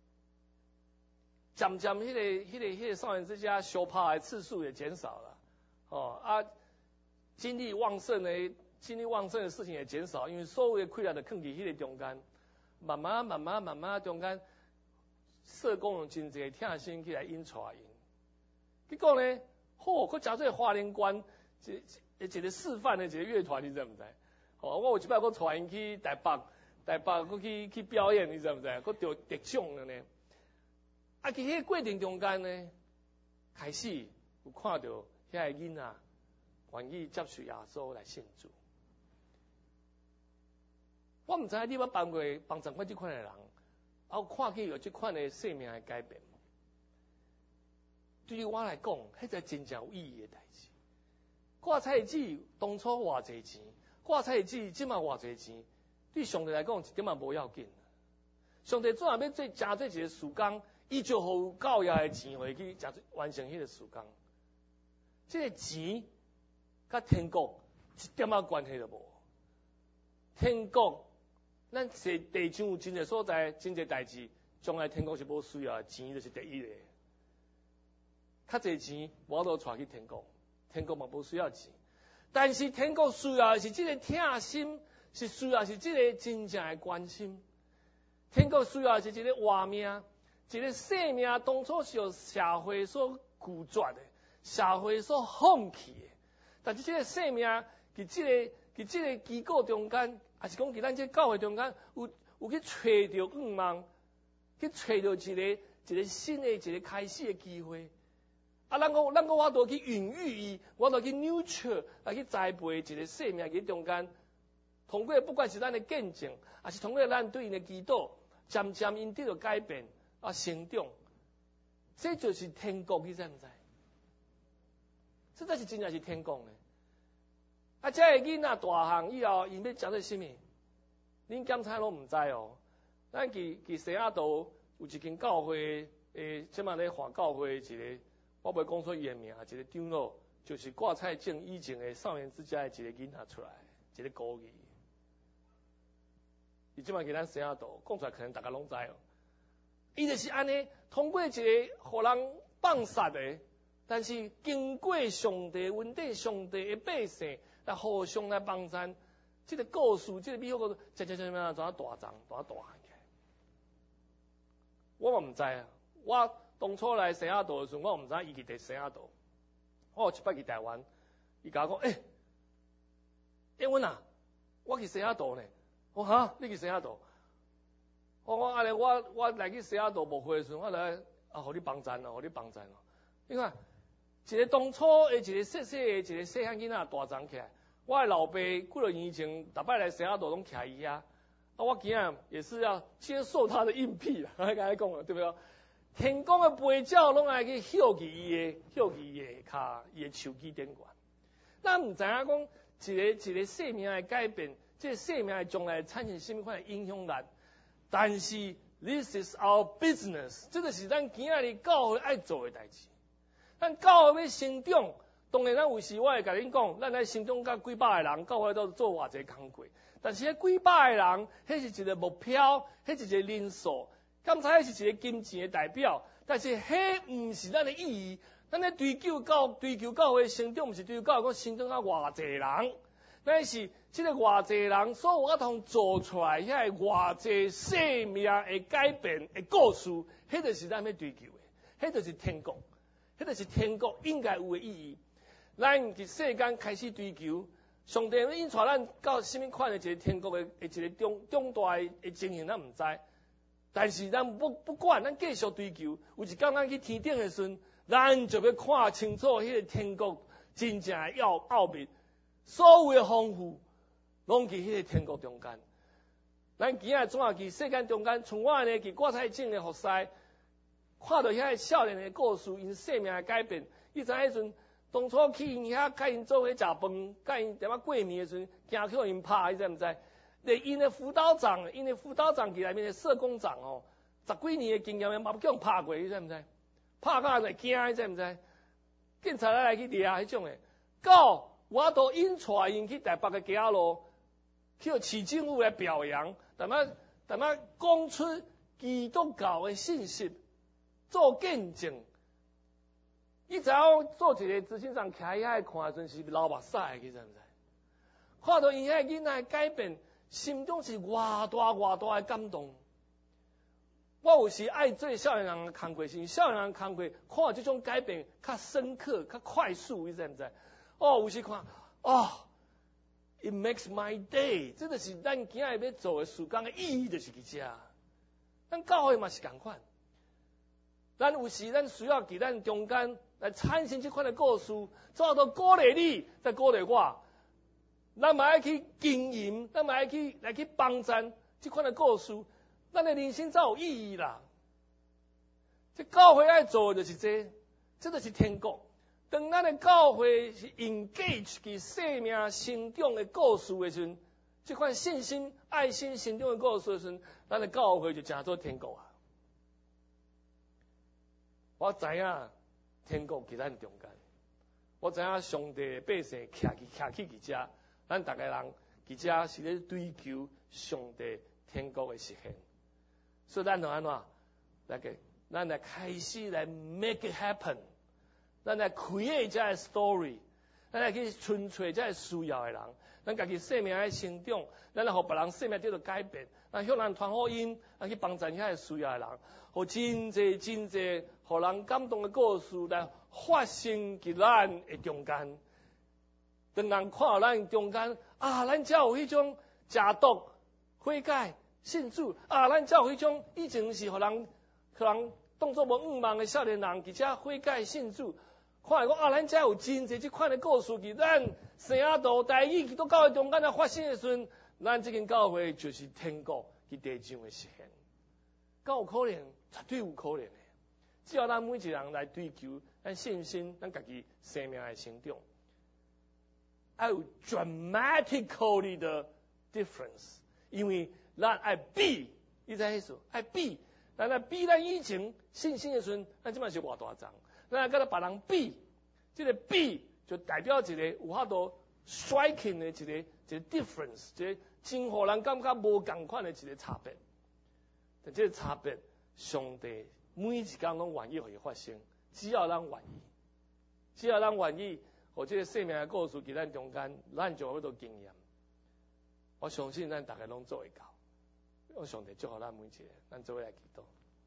渐渐迄个迄个迄个少年之家相拍的次数也减少了，哦啊，精力旺盛的精力旺盛的事情也减少，因为所有的气力就放伫迄个中间。慢慢慢慢慢慢中间，社工用真侪疼心起来引带因，结果呢，好，佮加做花莲关一一个示范的一个乐团，你知唔知？哦，我有一摆佮带因去台北，台北佮去去表演，你知唔知？佮得得奖了呢。 啊，伫迄个过程中间呢，开始有看到遐个囡仔愿意接受耶稣来信主。我毋知影你捌帮过帮助过即款诶人，啊，看见有即款诶生命诶改变。对于我来讲，迄个真正有意义诶代志。挂彩纸当初偌济钱，挂彩纸即嘛偌济钱，对上帝来讲一点嘛无要紧。上帝总也要做真做一个事工，伊就互教育诶钱，互伊去真完成迄个事工。即个钱甲天国一点仔关系都无。天国，咱是地上有真侪所在，真侪代志，将来天国是无需要，钱就是第一个。较侪钱无法度带去天国。天国嘛无需要钱，但是天国需要的是这个疼心，是需要是这个真正的关心。天国需要的是这个活命，一个生命当初是由社会所拒绝的，社会所放弃的。但是这个生命，伫这个伫这个机构中间，还是讲伫咱这教会中间，有有去找到愿望，去找到一个一个新的一个开始的机会。啊，咱个咱个我都去孕育伊，我都去 nurture 来去栽培一个生命喺中间。通过不管是咱的见证，还是通过咱对因的祈祷，渐渐因得到改变啊成长。这就是天国，你知唔知？这才是真正是天国呢。啊，这个囡仔大汉以后，因要食做什么？恁检查拢唔知哦。咱伫伫西雅图有一间教会，诶，即马咧华教会一个。我袂讲出伊个名，一个长老就是挂彩正以前的少年之家的一个囡仔出来，一个孤儿。伊即摆给咱西雅图讲出来，可能大家拢知哦。伊就是安尼，通过一个互人放杀的，但是经过上帝恩典、上帝的百姓来互相来帮衬，这个故事，这个美好故事，渐渐渐渐怎啊大长，怎啊大起来。我嘛毋知啊，我。当初来西雅图的时候，我毋知伊去伫西雅图。我有一摆去台湾，伊甲我讲：诶、欸，英文啊，我去西雅图呢。我哈，你去西雅图？我我安尼，我我来去西雅图牧会的时候，我来啊，互你帮衬咯，互你帮衬咯。你看，一个当初的一个细细的一个细汉囡仔大长起来，我的老爸几落年前，逐摆来西雅图拢徛伊遐，啊，我今日也是要接受他的应聘啦，我甲你讲了，对不对？天公的陪教拢爱去休记伊的，休记伊的骹，伊的手机电话。咱毋知影讲一个一个生命的改变，这个生命的将来产生什么款的影响力？但是 this is our business， 这个是咱今仔日教会爱做的代志。咱教会要成长，当然咱有时我会甲恁讲，咱来成长甲几百个人，教会都做偌济工课。但是迄几百个人，迄是一个目标，迄是一个人数。刚才是一个金钱的代表，但是迄毋是咱的意义。咱咧追求教追求教会成长，毋是追求教会成长啊偌济人，乃是即个偌济人所有啊通做出来遐个偌济生命的改变的故事，迄就是咱要追求的，迄就是天国，迄就是天国应该有的意义。咱伫世间开始追求，上帝要引带咱到什么款的一个天国的一个中中大的情形，咱毋知。但是咱不不管，咱继续追求。有一天咱去天顶的时阵，咱就要看清楚迄个天国真正的奥奥秘，所有的丰富，拢伫迄个天国中间。咱今仔怎啊伫世间中间，像我呢，伫挂彩镜的服侍，看到遐个少年的故事，因生命的改变。伊知迄阵，当初去因遐甲因做伙食饭，甲因点仔过年的时阵，惊去互因拍，伊知毋知？因的辅导长，因的辅导长伫内面的社工长哦，十几年的经验，嘛不叫人拍过，你知唔知？拍到人惊，你知唔知？警察来来去抓迄种的，到我都引带因去台北的街路，去市政府来表扬，淡仔淡仔讲出基督教的信息，做见证。伊只要做一个执行长徛遐看，阵是流目屎，你知唔知？看到因遐囡仔改变。心中是偌大偌大的感动。我有时爱做少年人的工作，是少年人的工作，看这种改变较深刻、较快速，你知唔知？哦，有时看，哦 ，it makes my day， 这就是咱今日要做的事工的意义，就是伫遮。咱教会嘛是共款。 咱有时咱需要伫咱中间来产生这款的故事，做到鼓励你，再鼓励我。咱嘛爱去经营，咱嘛爱去来去帮衬这款的故事，咱的人生才有意义啦。这教会爱做的就是这，这就是天国。当咱的教会是 engage 伫生命成长的故事的时阵，这款信心、爱心成长的故事的时阵，咱的教会就成做天国啊！我知影天国伫咱中间，我知影上帝的百姓徛起徛起伫遮，咱逐个人伫遮是咧追求上帝天国的实现，所以咱就安怎来个，咱来开始来 make it happen。咱来 create 这个 story， 咱来去寻找这个需要的人，咱家己生命的成长，咱来互别人生命得到改变，咱向人传福音，来去帮助遐个需要的人，互真济真济互人感动的故事来发生伫咱的中间。当人看到咱中间啊，咱才有迄种食毒、悔改、信主啊，咱才有迄种以前是互人、互人当作无五望的少年人，而且悔改信主。看来讲啊，咱才有真济即款的故事，伫咱生仔道台语都教会中间的发生的时阵，咱这间教会就是天国伫地上的实现。敢有可能？绝对有可能的。只要咱每一个人来追求咱信心，咱家己生命的成长，要有 dramatically 的 difference， 因为咱爱比，你知影意思？爱比，咱来比咱以前信心的时阵，咱即摆是偌大张。咱跟别人比，这个比就代表一个有法度 striking 的一个一个 difference， 一个真互人感觉无共款的一个差别。但这个差别，上帝每一天拢愿意互伊发生，只要咱愿意，只要咱愿意，互这个生命的故事伫咱中间，咱就有迄种经验。我相信咱大家拢做会到。我上帝祝福咱每一个，咱做伙来祈祷。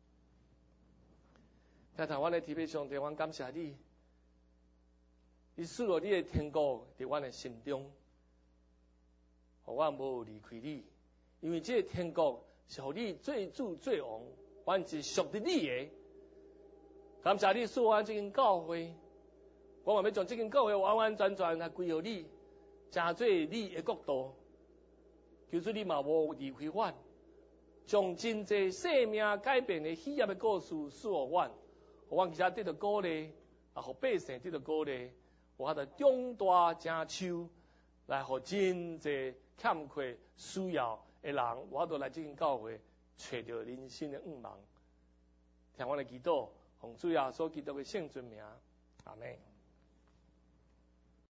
在台湾的天父上帝，我感谢你，你赐予你的天国伫我的心中，互我无离开你，因为这个天国是互你最主最王，完是属于你的。感谢你赐我这间教会，我嘛要将这间教会完完全全来归予你，成做你的国度。求主你嘛无离开我，将真济生命改变的喜悦的故事赐予我。互我其他得到鼓励，啊，互百姓得到鼓励，我得长大成树，来互真济欠缺需要的人，我都来这间教会找到人生的愿望。听我的祈祷，奉主耶稣基督的圣尊名，阿门。